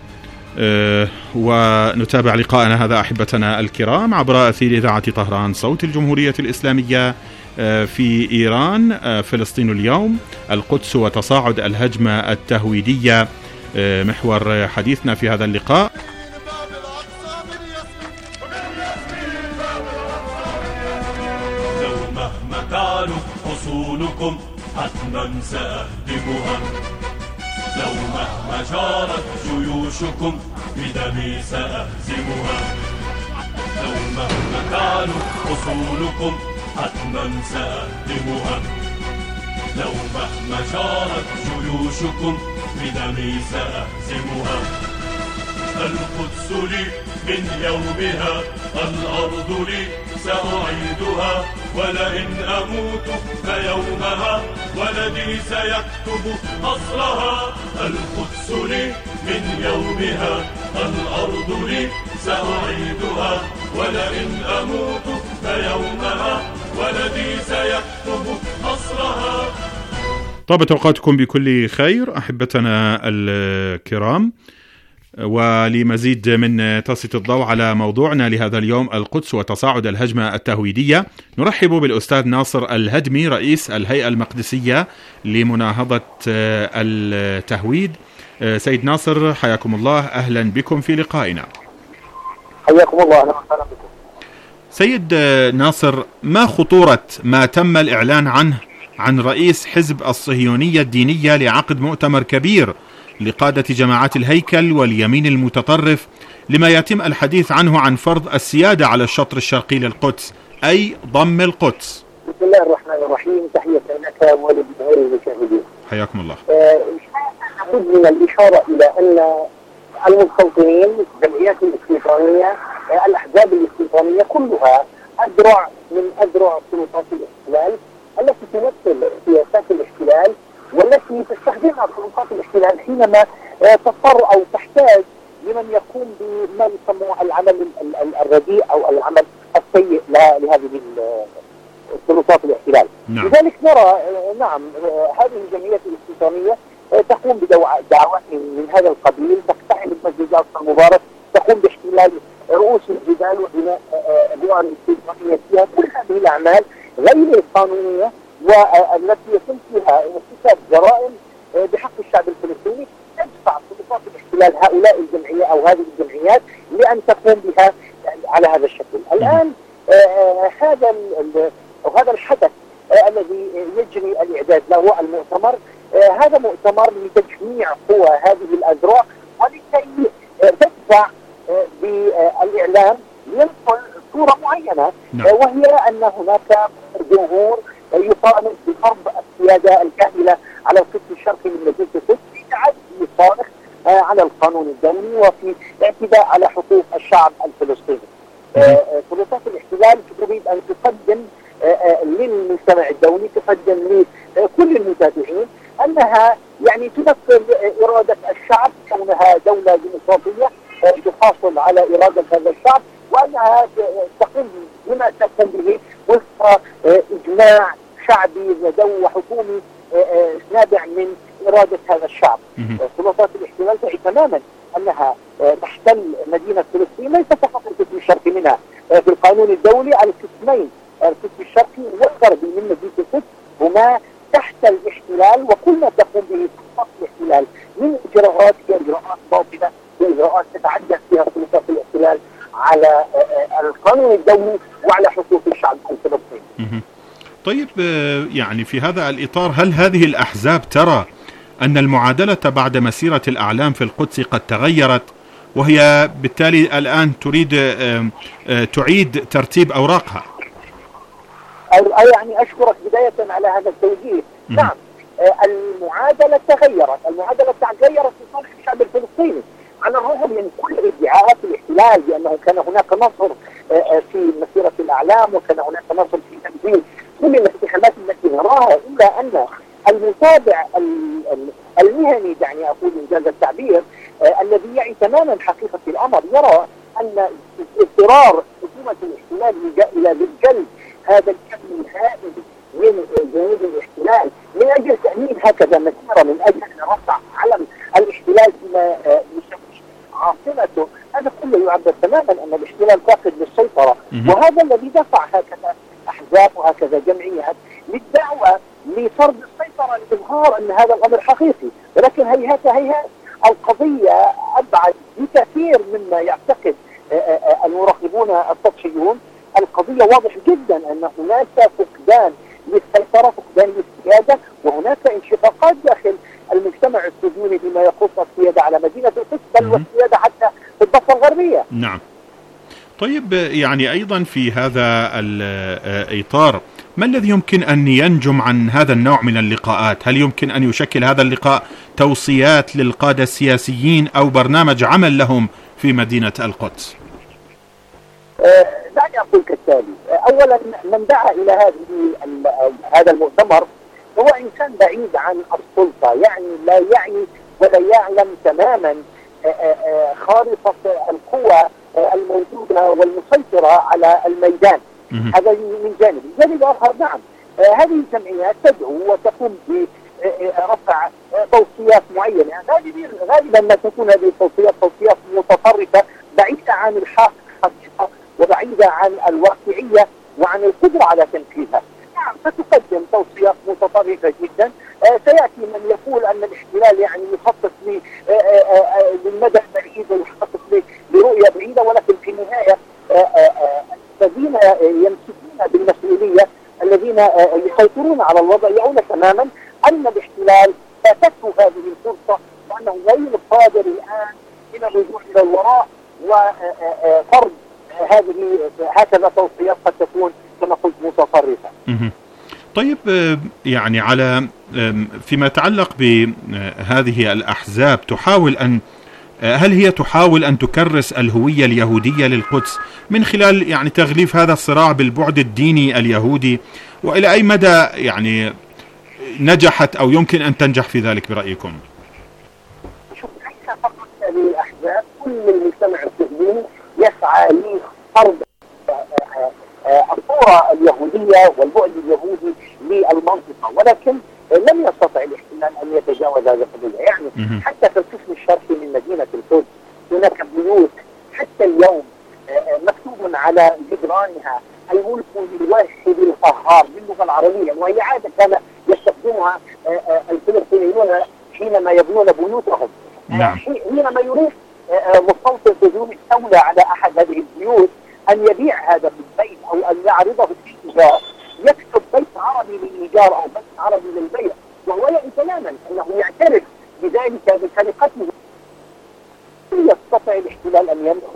ونتابع لقاءنا هذا أحبتنا الكرام عبر أثير إذاعة طهران صوت الجمهورية الإسلامية. في إيران فلسطين اليوم، القدس وتصاعد الهجمة التهويدية محور حديثنا في هذا اللقاء. لو مهما تعلو حصونكم حتما سأهدمها، لو مهما جارت جيوشكم بدمي سأهزمها، لو مهما تعلو حصونكم حتما سأهدمها، لو مهما جارت جيوشكم بدمي سأهزمها. القدس لي من يومها، الأرض لي سأعيدها، ولئن أموت فيومها ولدي سيكتب نصرها. القدس لي من يومها، الأرض لي سأعيدها، ولئن أموت فيومها ولدي سيكتب نصرها. طابت أوقاتكم بكل خير أحبتنا الكرام. ولمزيد من تسليط الضوء على موضوعنا لهذا اليوم، القدس وتصاعد الهجمة التهويدية، نرحب بالأستاذ ناصر الهدمي رئيس الهيئة المقدسية لمناهضة التهويد. سيد ناصر حياكم الله، أهلا بكم في لقائنا. حياكم الله، أهلا وسهلا بكم. سيد ناصر، ما خطورة ما تم الإعلان عنه عن رئيس حزب الصهيونية الدينية لعقد مؤتمر كبير لقادة جماعات الهيكل واليمين المتطرف لما يتم الحديث عنه عن فرض السيادة على الشطر الشرقي للقدس، أي ضم القدس؟ بسم الله الرحمن الرحيم، تحية لك ولجمهور المشاهدين. حياكم الله. لابد من الإشارة إلى أن المستوطنين، الجمعيات الاستيطانية، الأحزاب الاستيطانية كلها أذرع من أذرع سلطات الاحتلال التي تمثل سياسات الاحتلال والتي تستخدمها سلطات الاحتلال حينما تضطر أو تحتاج لمن يقوم بما يسموه العمل الرديء أو العمل السيء لهذه سلطات الاحتلال. نعم. لذلك نرى نعم هذه الجمعيات الاستيطانية تقوم بدعوات من هذا القبيل، تقتحم المسجد الأقصى المبارك، تقوم باحتلال رؤوس الجبال وبناء بؤر استيطانية فيها. كل هذه الأعمال غير القانونية والتي يتم فيها ارتكاب جرائم بحق الشعب الفلسطيني، تدفع سلطات الاحتلال هؤلاء الجمعيات أو هذه الجمعيات لأن تقوم بها على هذا الشكل. الآن هذا الحدث الذي يجري الإعداد له المؤتمر، هذا مؤتمر لتجميع قوى هذه الأذرع ولكي تدفع بالإعلام لينقل صورة معينة، وهي أن هناك جمهور يطالب بفرض السيادة الكاملة على القسم الشرقي من مدينة القدس في تعدي صارخ على القانون الدولي وفي الاعتداء على حقوق الشعب الفلسطيني. سلطات الاحتلال تريد أن تقدم للمجتمع الدولي، تقدم لكل المتابعين أنها يعني تنفذ إرادة الشعب كونها دولة ديمقراطية تحافظ على إرادة هذا الشعب، وأنها تقوم بما تقوم به وفق إجماع شعبي وحكومي نابع من إرادة هذا الشعب. سلطات الاحتلال تعي تماما أنها تحتل مدينة فلسطين ليس فقط القسم الشرقي منها، في القانون الدولي على القسمين القسم الشرقي والغربي من مدينة القدس هما تحت الاحتلال، وكل ما تقوم به سلطات الاحتلال من إجراءات هي إجراءات باطلة وإجراءات تتعدى فيها سلطات الاحتلال على القانون الدولي وعلى حقوق الشعب الفلسطيني. طيب يعني في هذا الإطار هل هذه الأحزاب ترى أن المعادلة بعد مسيرة الأعلام في القدس قد تغيرت، وهي بالتالي الآن تريد تعيد ترتيب أوراقها؟ يعني أشكرك بداية على هذا التوجيه. نعم، المعادلة تغيرت لصالح الشعب الفلسطيني، على الرغم من كل ادعاءات الاحتلال بأنه كان هناك نصر في مسيرة الأعلام وكان هناك نصر في تنفيذ كل الانتخابات التي نراها، إلا أن المتابع المهني دعني أقول إنجاز التعبير الذي يعي تماما حقيقة الأمر يرى أن اضطرار حكومة الاحتلال إلى جلب هذا الكم الهائل من جنود الاحتلال من أجل تأمين هكذا مسيرة، من أجل رفع علم الاحتلال فيما يسمى عاصمته، هذا كله يعبر تماما أن الاحتلال فاقد للسيطرة، وهذا الذي دفع هكذا أحزاب وهكذا جمعيات للدعوة لفرض السيطرة لإظهار أن هذا الأمر حقيقي. ولكن هيهات القضية أبعد بكثير مما يعتقد المراقبون السطحيون. القضية واضح جدا أن هناك فقدان للسيطرة، فقدان للسيادة، وهناك انشقاقات داخل المجتمع السوري بما يخص السيادة على مدينة القدس بل والسيادة حتى في الضفة الغربية. نعم. طيب يعني أيضا في هذا الإطار ما الذي يمكن أن ينجم عن هذا النوع من اللقاءات؟ هل يمكن أن يشكل هذا اللقاء توصيات للقادة السياسيين أو برنامج عمل لهم في مدينة القدس؟ دعني أقول كالتالي. أولا من دعا إلى هذا المؤتمر هو إنسان بعيد عن السلطة، يعني لا يعني ولا يعلم تماما خارطة القوى الموجودة والمسيطرة على الميدان. هذا من جانب. الجانب الآخر نعم هذه الجمعيات تدعو وتقوم برفع توصيات معينة، يعني غالبا ما تكون هذه التوصيات توصيات متطرفة بعيدة عن الحقيقة وبعيدة عن الواقعية وعن القدرة على تنفيذها. نعم ستقدم توصيات متطرفة جدا. سيأتي من يقول أن الاحتلال يعني يخطط للمدى البعيد ويخطط لرؤية بعيدة، ولكن في النهاية الذين يمسكون بالمسؤولية الذين يسيطرون على الوضع يعون تماما أن الاحتلال فاتته هذه الفرصة وأنه غير قادر الآن إلى الرجوع إلى الوراء وفرض هكذا توصيات قد تكون كما قلت متطرفة. طيب يعني على فيما يتعلق بهذه الأحزاب هل هي تحاول أن تكرس الهوية اليهودية للقدس من خلال يعني تغليف هذا الصراع بالبعد الديني اليهودي، وإلى أي مدى يعني نجحت أو يمكن أن تنجح في ذلك برأيكم؟ شوف ليس فقط هذه الأحزاب، كل المجتمع السوري يسعى لفرض الصورة اليهودية والبعد اليهودي للمنطقة، ولكن لم يستطع الاحتلال أن يتجاوز هذه القضية. يعني حتى في القسم الشرقي من مدينة القدس هناك بيوت حتى اليوم مكتوب على جدرانها الملك للواحد القهار باللغة العربية، وهي عادة كان يستخدمها الفلسطينيون حينما يبنون بيوتهم. حينما يريد مستوطن سوري الدولة على أحد هذه البيوت أن يبيع هذا البيت أو أن يعرضه في الإيجار يكتب بيت عربي للإيجار أو بيت عربي للبيع، وهو يعي تماما أنه يعترف بذلك بسرقته. يستطيع الاحتلال أن يدخل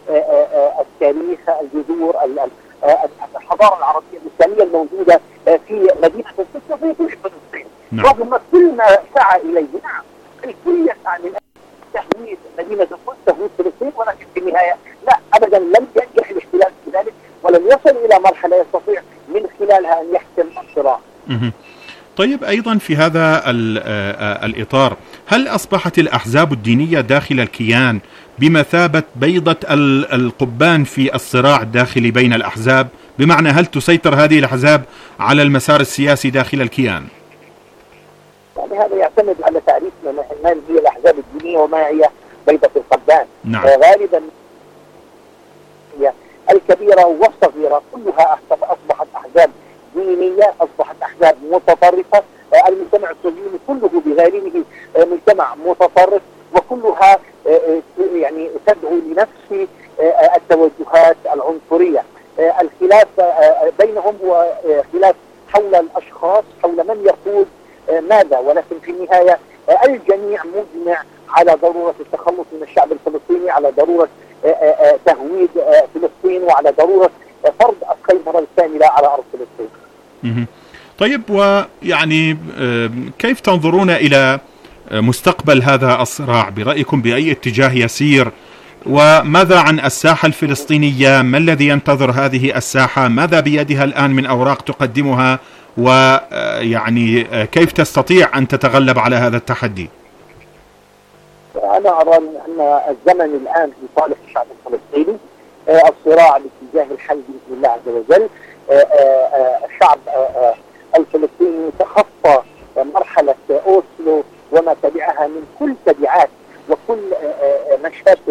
التاريخ، الجذور، الحضاره العربيه الاسلاميه الموجوده في مدينه القدس وفي كل فلسطين. رغم كل ما سعى اليه، نعم الكل يسعى من تحويل مدينه القدس تحويل فلسطين، ولكن في النهايه لا ابدا لم ينجح الاحتلال في ذلك، ولم يصل الى مرحله يستطيع من خلالها ان يحسم الصراع. طيب، أيضا في هذا الإطار، هل أصبحت الأحزاب الدينية داخل الكيان بمثابة بيضة القبان في الصراع الداخلي بين الأحزاب؟ بمعنى هل تسيطر هذه الأحزاب على المسار السياسي داخل الكيان؟ يعني هذا يعتمد على تعريفنا ما هي الأحزاب الدينية وما هي بيضة القبان. نعم. غالبا هي الكبيرة والصغيرة كلها أصبحت أحزاب دينية، أصبحت أحزاب متطرفة. المجتمع الصهيوني كله بغيره مجتمع متطرف، وكلها يعني تدعو لنفس التوجهات العنصرية. الخلاف بينهم هو خلاف حول الأشخاص، حول من يقود ماذا، ولكن في النهاية الجميع مجمع على ضرورة التخلص من الشعب الفلسطيني، على ضرورة تهويد فلسطين، وعلى ضرورة فرض السيطرة الكاملة على أرض فلسطين. طيب، ويعني كيف تنظرون إلى مستقبل هذا الصراع؟ برأيكم بأي اتجاه يسير؟ وماذا عن الساحة الفلسطينية؟ ما الذي ينتظر هذه الساحة؟ ماذا بيدها الآن من أوراق تقدمها؟ ويعني كيف تستطيع أن تتغلب على هذا التحدي؟ أنا أرى أن الزمن الآن في صالح الشعب الفلسطيني. الصراع باتجاه الحل بإذن الله عز وجل. الشعب الفلسطيني تخطى مرحلة أوسلو وما تبعها من كل تبعات وكل مشاكل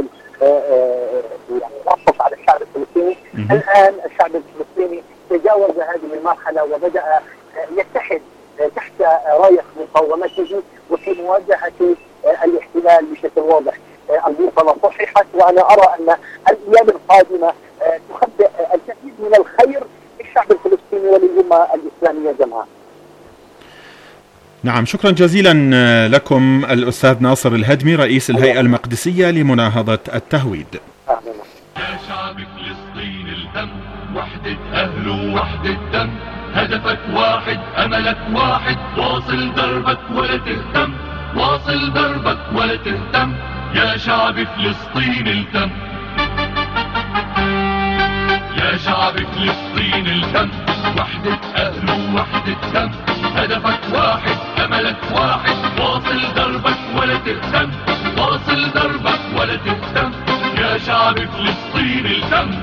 تنصف على الشعب الفلسطيني. الآن الشعب الفلسطيني تجاوز هذه المرحلة وبدأ يتحد تحت راية مقاومته وفي مواجهة الاحتلال بشكل واضح. البوصلة صححت، وأنا أرى أن الأيام القادمة تخبئ الكثير من الخير للشعب الفلسطيني وللأمة الإسلامية جمعاء. نعم، شكرا جزيلا لكم الأستاذ ناصر الهدمي، رئيس الهيئة المقدسية لمناهضة التهويد. يا شعب فلسطين الهم، وحدة أهل ووحدة دم، هدفك واحد أملك واحد، واصل دربك ولا تهتم، واصل دربك ولا تهتم، يا شعب فلسطين الهم، يا شعب فلسطين الهم، وحدة أهل ووحدة دم، هدفك واحد أملك واحد، واصل دربك ولا تهتم، واصل دربك ولا تهتم، يا شعب فلسطين الهم.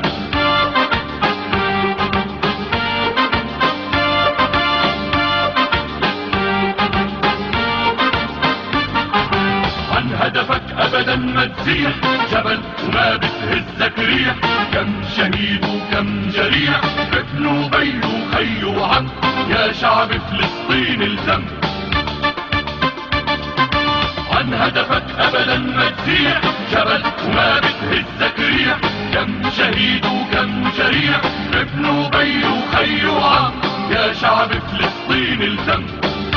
عن هدفك أبدا ما تزيح، جبل وما بتهزك ريح، كم شهيد وكم جريح، ابن وبي وخي وعم، يا شعب فلسطين الهم. عن هدفك أبدا ما تزيح، جبل وما بتهزك ريح، كم شهيد وكم جريح، ابن وبي وخي وعم، يا شعب فلسطين الهم،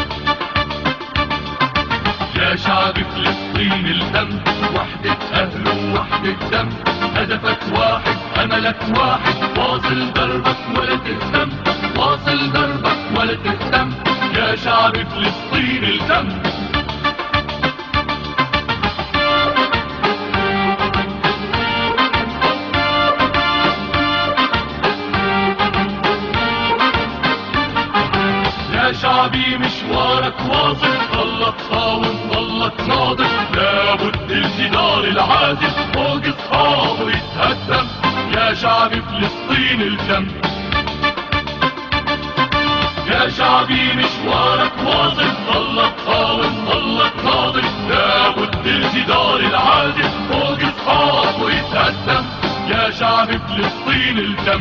يا شعب فلسطين الهم، وحدة أهل ووحدة دم، هدفك واحد أملك واحد، واصل دربك ولا تهتم، واصل دربك ولا تهتم، يا شعب فلسطين الهم. يا شعبي مشوارك واصل، ضلك قاوم ضلك ناضل، لابد الجدار العازل فوق اصحابه يتهدم، يا شعب فلسطين الهم، يا شعبي مشوارك واصل، ضلك قاوم ضلك ناضل، لابد الجدار العازل فوق اصحابه يتهدم، يا شعب فلسطين الهم،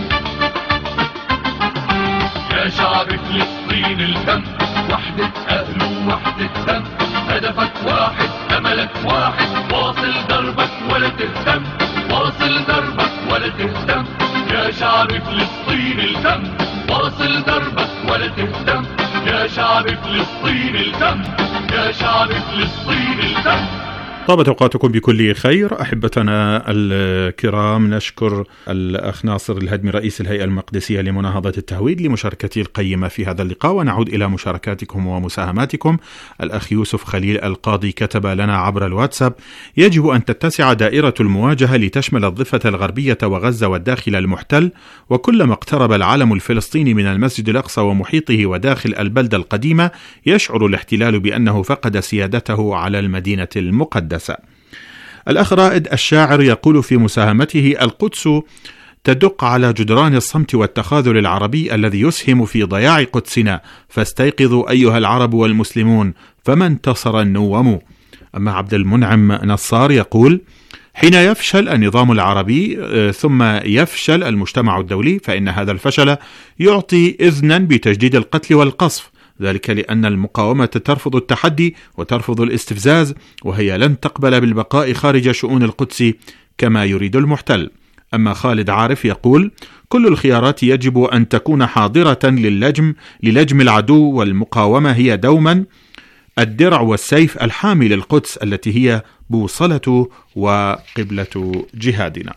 يا شعب فلسطين الهم، وحدة أهل ووحدة دم، هدفك واحد أملك واحد، واصل دربك ولا تهتم، واصل دربك ولا تهتم، يا شعب فلسطين الهم، واصل دربك ولا تهتم، يا شعب فلسطين الهم، يا شعب فلسطين الهم. طابت أوقاتكم بكل خير. أحبتنا الكرام، نشكر الأخ ناصر الهدمي رئيس الهيئة المقدسية لمناهضة التهويد لمشاركته القيمة في هذا اللقاء، ونعود إلى مشاركاتكم ومساهماتكم. الأخ يوسف خليل القاضي كتب لنا عبر الواتساب: يجب أن تتسع دائرة المواجهة لتشمل الضفة الغربية وغزة والداخل المحتل، وكلما اقترب العلم الفلسطيني من المسجد الأقصى ومحيطه وداخل البلدة القديمة يشعر الاحتلال بأنه فقد سيادته على المدينة المقدسة. الأخ رائد الشاعر يقول في مساهمته: القدس تدق على جدران الصمت والتخاذل العربي الذي يسهم في ضياع قدسنا، فاستيقظوا أيها العرب والمسلمون فما انتصر النوم. أما عبد المنعم نصار يقول: حين يفشل النظام العربي ثم يفشل المجتمع الدولي، فإن هذا الفشل يعطي إذنا بتجديد القتل والقصف، ذلك لأن المقاومة ترفض التحدي وترفض الاستفزاز، وهي لن تقبل بالبقاء خارج شؤون القدس كما يريد المحتل. أما خالد عارف يقول: كل الخيارات يجب أن تكون حاضرة للجم العدو، والمقاومة هي دوما الدرع والسيف الحامي للقدس التي هي بوصلة وقبلة جهادنا.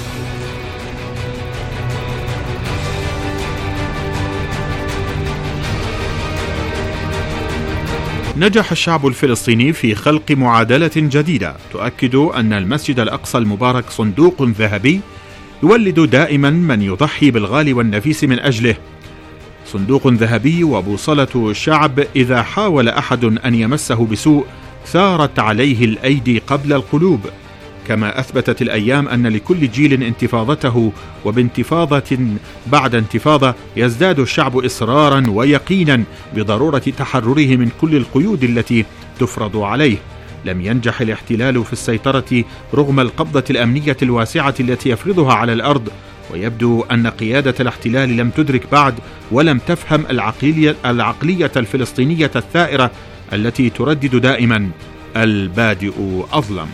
نجح الشعب الفلسطيني في خلق معادلة جديدة تؤكد أن المسجد الأقصى المبارك صندوق ذهبي يولد دائما من يضحي بالغالي والنفيس من أجله، صندوق ذهبي وبوصلة الشعب إذا حاول أحد أن يمسه بسوء ثارت عليه الأيدي قبل القلوب، كما أثبتت الأيام أن لكل جيل انتفاضته، وبانتفاضة بعد انتفاضة يزداد الشعب إصرارا ويقينا بضرورة تحرره من كل القيود التي تفرض عليه. لم ينجح الاحتلال في السيطرة رغم القبضة الأمنية الواسعة التي يفرضها على الأرض، ويبدو أن قيادة الاحتلال لم تدرك بعد ولم تفهم العقلية الفلسطينية الثائرة التي تردد دائما: البادئ أظلم.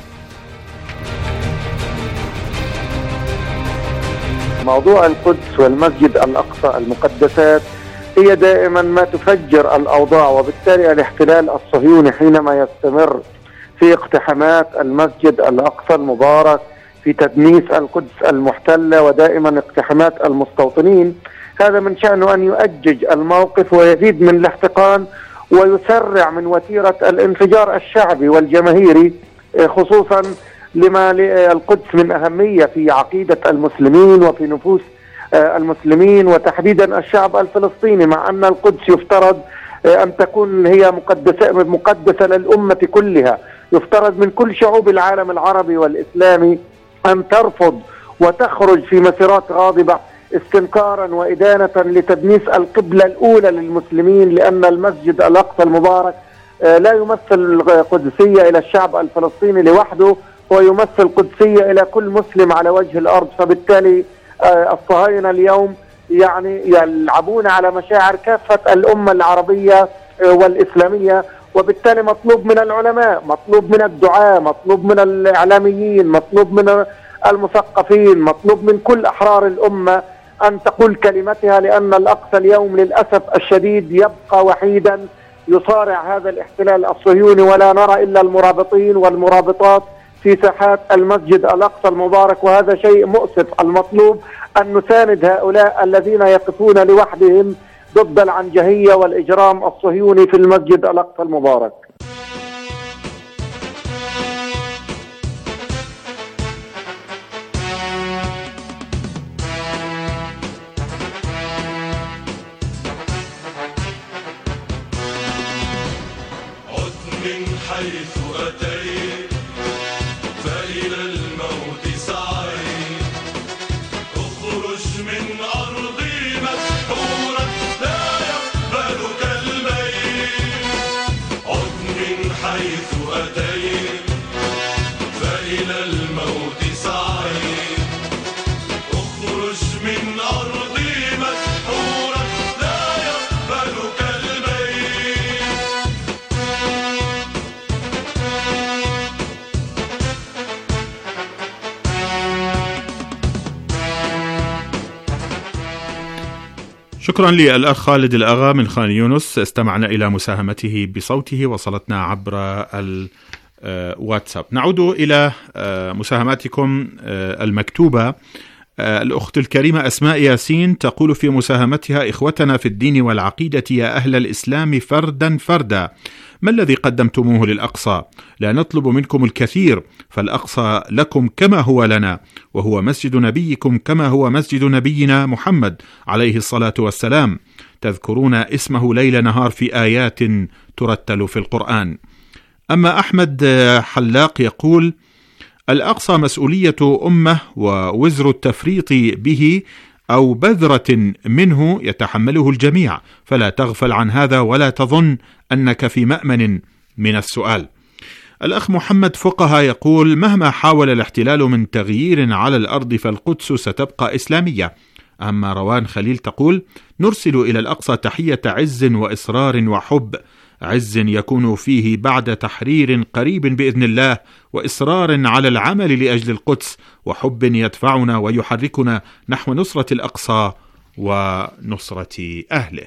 موضوع القدس والمسجد الأقصى المقدسات هي دائما ما تفجر الأوضاع، وبالتالي الاحتلال الصهيوني حينما يستمر في اقتحامات المسجد الأقصى المبارك، في تدنيس القدس المحتلة، ودائما اقتحامات المستوطنين، هذا من شأنه أن يؤجج الموقف ويزيد من الاحتقان ويسرع من وتيرة الانفجار الشعبي والجماهيري، خصوصا لما للقدس من أهمية في عقيدة المسلمين وفي نفوس المسلمين وتحديدا الشعب الفلسطيني، مع أن القدس يفترض أن تكون هي مقدسة للأمة كلها. يفترض من كل شعوب العالم العربي والإسلامي أن ترفض وتخرج في مسيرات غاضبة استنكارا وإدانة لتدنيس القبلة الأولى للمسلمين، لأن المسجد الأقصى المبارك لا يمثل قدسية إلى الشعب الفلسطيني لوحده، ويمثل قدسية إلى كل مسلم على وجه الأرض. فبالتالي الصهاينة اليوم يعني يلعبون على مشاعر كافة الأمة العربية والإسلامية، وبالتالي مطلوب من العلماء، مطلوب من الدعاة، مطلوب من الإعلاميين، مطلوب من المثقفين، مطلوب من كل أحرار الأمة أن تقول كلمتها، لأن الأقصى اليوم للأسف الشديد يبقى وحيدا يصارع هذا الاحتلال الصهيوني، ولا نرى إلا المرابطين والمرابطات في ساحات المسجد الأقصى المبارك، وهذا شيء مؤسف. المطلوب أن نساند هؤلاء الذين يقفون لوحدهم ضد العنجهية والإجرام الصهيوني في المسجد الأقصى المبارك. حيث أتيت فإلى الموت سعيت، اخرج من أرضي مسحورا لا يقبلك الميت. عد من حيث أتيت فإلى الموت سعيت، اخرج من أرضي مسحورا لا يقبلك الميت. شكرا للأخ خالد الأغا من خان يونس، استمعنا إلى مساهمته بصوته، وصلتنا عبر واتساب. نعود إلى مساهماتكم المكتوبة. الأخت الكريمة أسماء ياسين تقول في مساهمتها: إخوتنا في الدين والعقيدة يا أهل الإسلام فردا فردا، ما الذي قدمتموه للأقصى؟ لا نطلب منكم الكثير، فالأقصى لكم كما هو لنا، وهو مسجد نبيكم كما هو مسجد نبينا محمد عليه الصلاة والسلام، تذكرون اسمه ليل نهار في آيات ترتل في القرآن. أما أحمد حلاق يقول: الأقصى مسؤولية أمة، ووزر التفريط به أو بذرة منه يتحمله الجميع، فلا تغفل عن هذا ولا تظن أنك في مأمن من السؤال. الأخ محمد فقهة يقول: مهما حاول الاحتلال من تغيير على الأرض فالقدس ستبقى إسلامية. أما روان خليل تقول: نرسل إلى الأقصى تحية عز وإصرار وحب، عز يكون فيه بعد تحرير قريب بإذن الله، وإصرار على العمل لأجل القدس، وحب يدفعنا ويحركنا نحو نصرة الأقصى ونصرة أهله.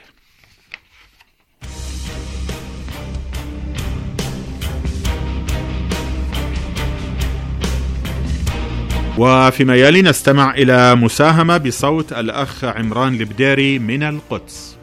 وفيما يلي نستمع إلى مساهمة بصوت الأخ عمران البديري من القدس.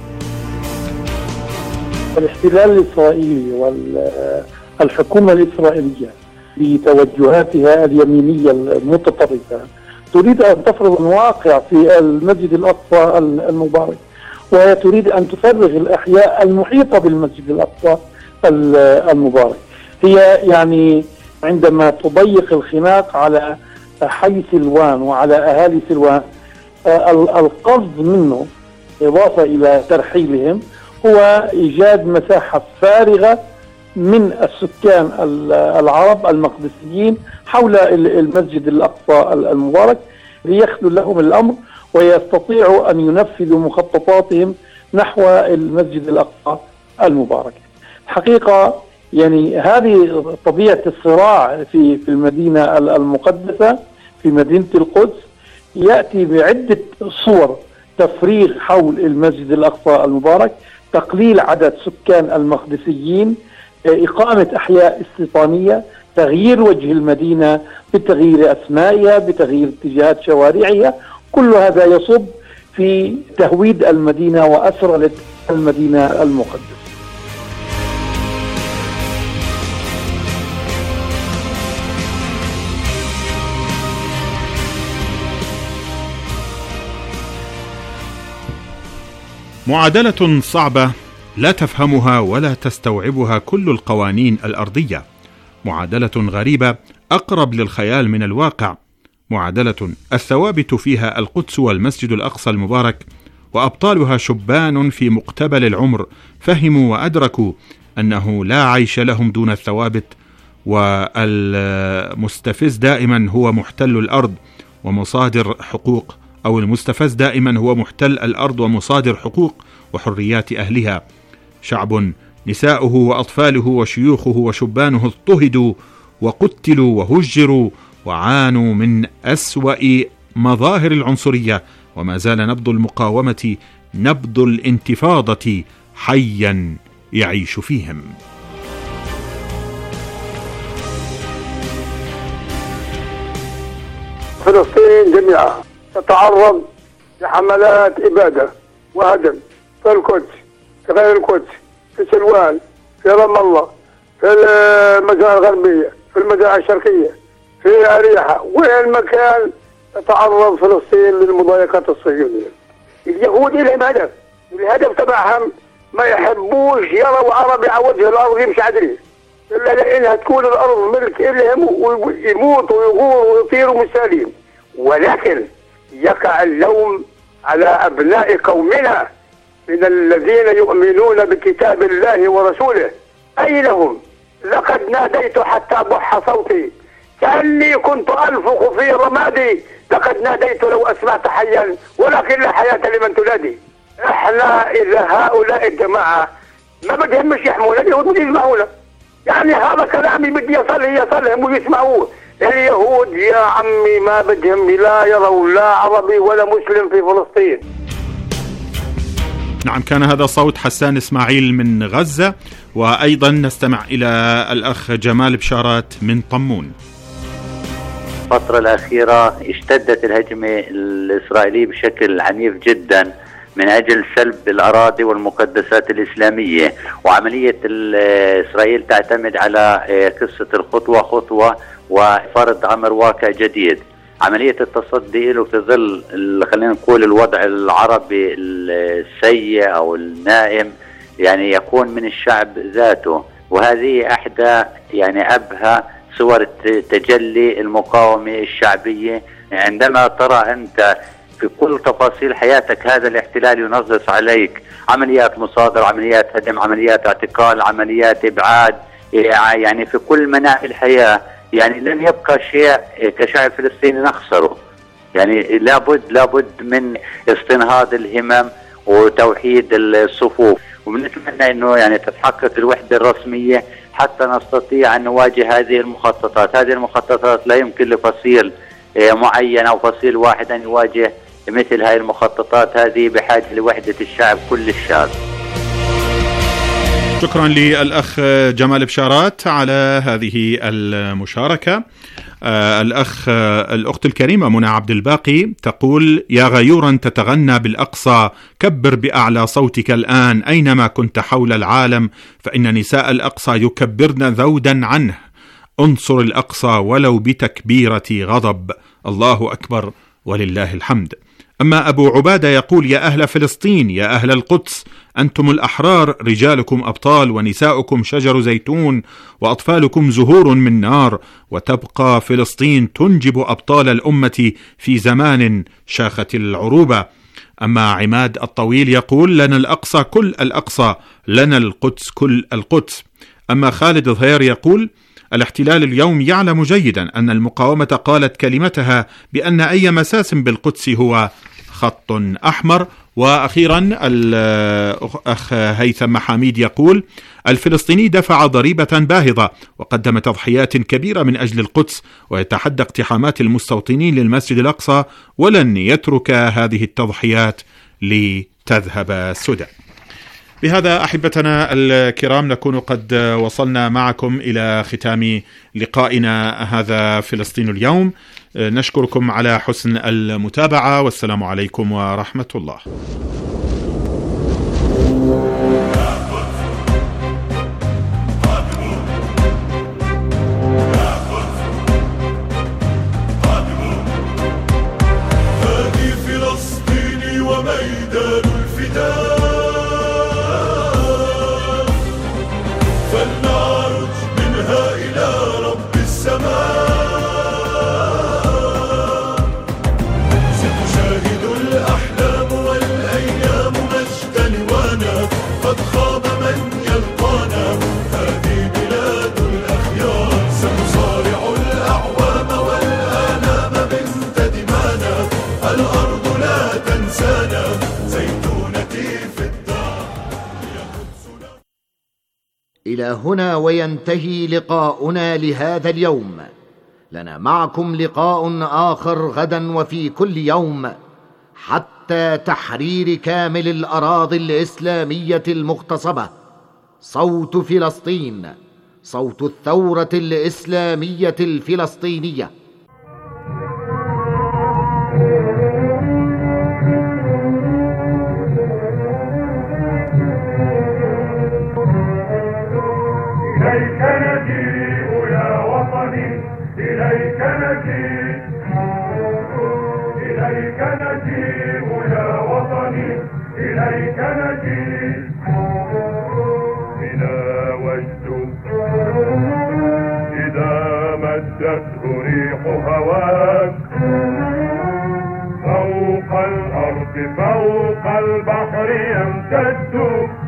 الاحتلال الإسرائيلي والحكومة الإسرائيلية بتوجهاتها اليمينية المتطرفة تريد أن تفرض الواقع في المسجد الأقصى المبارك، وهي تريد أن تفرغ الأحياء المحيطة بالمسجد الأقصى المبارك. هي يعني عندما تضيق الخناق على حي سلوان وعلى أهالي سلوان، القصد منه إضافة إلى ترحيلهم هو إيجاد مساحة فارغة من السكان العرب المقدسيين حول المسجد الأقصى المبارك ليخلو لهم الأمر ويستطيعوا أن ينفذوا مخططاتهم نحو المسجد الأقصى المبارك. حقيقة يعني هذه طبيعة الصراع في المدينة المقدسة في مدينة القدس يأتي بعدة صور: تفريغ حول المسجد الأقصى المبارك، تقليل عدد سكان المقدسيين، إقامة أحياء استيطانية، تغيير وجه المدينة بتغيير أسمائها، بتغيير اتجاهات شوارعها. كل هذا يصب في تهويد المدينة وأسرلة المدينة المقدسة. معادلة صعبة لا تفهمها ولا تستوعبها كل القوانين الأرضية، معادلة غريبة أقرب للخيال من الواقع، معادلة الثوابت فيها القدس والمسجد الأقصى المبارك، وأبطالها شبان في مقتبل العمر فهموا وأدركوا أنه لا عيش لهم دون الثوابت، والمستفز دائما هو محتل الأرض ومصادر حقوق، أو المستفز دائما هو محتل الأرض ومصادر حقوق وحريات أهلها. شعب نساؤه وأطفاله وشيوخه وشبانه اضطهدوا وقتلوا وهجروا وعانوا من أسوأ مظاهر العنصرية، وما زال نبض المقاومة نبض الانتفاضة حيا يعيش فيهم. فلسطين جميعا تتعرض لحملات إبادة وهدم في القدس، في غير القدس، في سلوان، في رام الله، في المنطقة الغربية، في المنطقة الشرقية، في أريحة، وين مكان تتعرض فلسطين للمضايقات الصهيونية. اليهود لهم هدف، الهدف تبعهم ما يحبوش يروا عربي على وجه الأرض يمشي عدلي، إلا لأنها تكون الأرض ملك إلهم ويموتوا ويغوروا ويطيروا مسالين. ولكن يقع اللوم على أبناء قومنا من الذين يؤمنون بكتاب الله ورسوله. أين هم؟ لقد ناديت حتى بح صوتي كأني كنت أنفخ في رمادي، لقد ناديت لو أسمعت حيا ولكن لا حياة لمن تنادي. احنا إذا هؤلاء الجماعة ما بدهم مش يحمونا، اليهود بدهم يسمعونا، يعني هذا كلامي بدي يصلهم ويسمعوه. اليهود يا عمي ما بدهم لا يروا لا عربي ولا مسلم في فلسطين. نعم، كان هذا صوت حسان إسماعيل من غزة. وأيضا نستمع إلى الأخ جمال بشارات من طمون. الفترة الأخيرة اشتدت الهجمة الإسرائيلية بشكل عنيف جدا من أجل سلب الأراضي والمقدسات الإسلامية، وعملية إسرائيل تعتمد على قصة الخطوة خطوة وفرض أمر واقع جديد. عملية التصدي له في ظل خلينا نقول الوضع العربي السيء أو النائم يعني يكون من الشعب ذاته، وهذه أحدى يعني أبهى صور تجلي المقاومة الشعبية. عندما ترى أنت في كل تفاصيل حياتك هذا الاحتلال ينغص عليك عمليات مصادرة، عمليات هدم، عمليات اعتقال، عمليات إبعاد، يعني في كل مناحي الحياة، يعني لن يبقى شيء كشعب فلسطيني نخسره. يعني لابد من استنهاض الهمم وتوحيد الصفوف، وبنتمنى انه يعني تتحقق الوحدة الرسمية حتى نستطيع ان نواجه هذه المخططات. هذه المخططات لا يمكن لفصيل معين او فصيل واحد ان يواجه مثل هذه المخططات. هذه بحاجة لوحدة الشعب كل الشعب. شكرا للأخ جمال بشارات على هذه المشاركة. الأخت الكريمة منى عبد الباقي تقول: يا غيورا تتغنى بالأقصى كبر بأعلى صوتك الآن أينما كنت حول العالم، فإن نساء الأقصى يكبرن ذودا عنه. انصر الأقصى ولو بتكبيرة غضب. الله أكبر ولله الحمد. أما أبو عبادة يقول: يا أهل فلسطين، يا أهل القدس، أنتم الأحرار، رجالكم أبطال ونساؤكم شجر زيتون وأطفالكم زهور من نار، وتبقى فلسطين تنجب أبطال الأمة في زمان شاخت العروبة. أما عماد الطويل يقول: لنا الأقصى كل الأقصى، لنا القدس كل القدس. أما خالد الظهير يقول: الاحتلال اليوم يعلم جيدا أن المقاومة قالت كلمتها بأن أي مساس بالقدس هو خط أحمر. وأخيرا الأخ هيثم حميد يقول: الفلسطيني دفع ضريبة باهظة وقدم تضحيات كبيرة من أجل القدس، ويتحدى اقتحامات المستوطنين للمسجد الأقصى، ولن يترك هذه التضحيات لتذهب سدى. بهذا أحبتنا الكرام نكون قد وصلنا معكم إلى ختام لقائنا هذا فلسطين اليوم. نشكركم على حسن المتابعة، والسلام عليكم ورحمة الله. هذه فلسطين وميدان الفداء، فلنعرج منها إلى رب السماء. ستشاهد الأحلام والأيام مجد لوانا، قد خاب من يلقانا، هذه بلاد الأخيار. سنصارع الأعوام والآلام بنت دمانا، الأرض لا تنسانا، زيتونتي في الدار. إلى هنا وينتهي لقاؤنا لهذا اليوم. لنا معكم لقاء آخر غدا وفي كل يوم، حتى تحرير كامل الأراضي الإسلامية المغتصبة. صوت فلسطين، صوت الثورة الإسلامية الفلسطينية. إليك نجيء يا وطني، إليك نجيء، إليك نجيء يا وطني، إليك نجيء. بنا وجد إذا مدته ريح هواك، فوق الأرض فوق البحر يمتد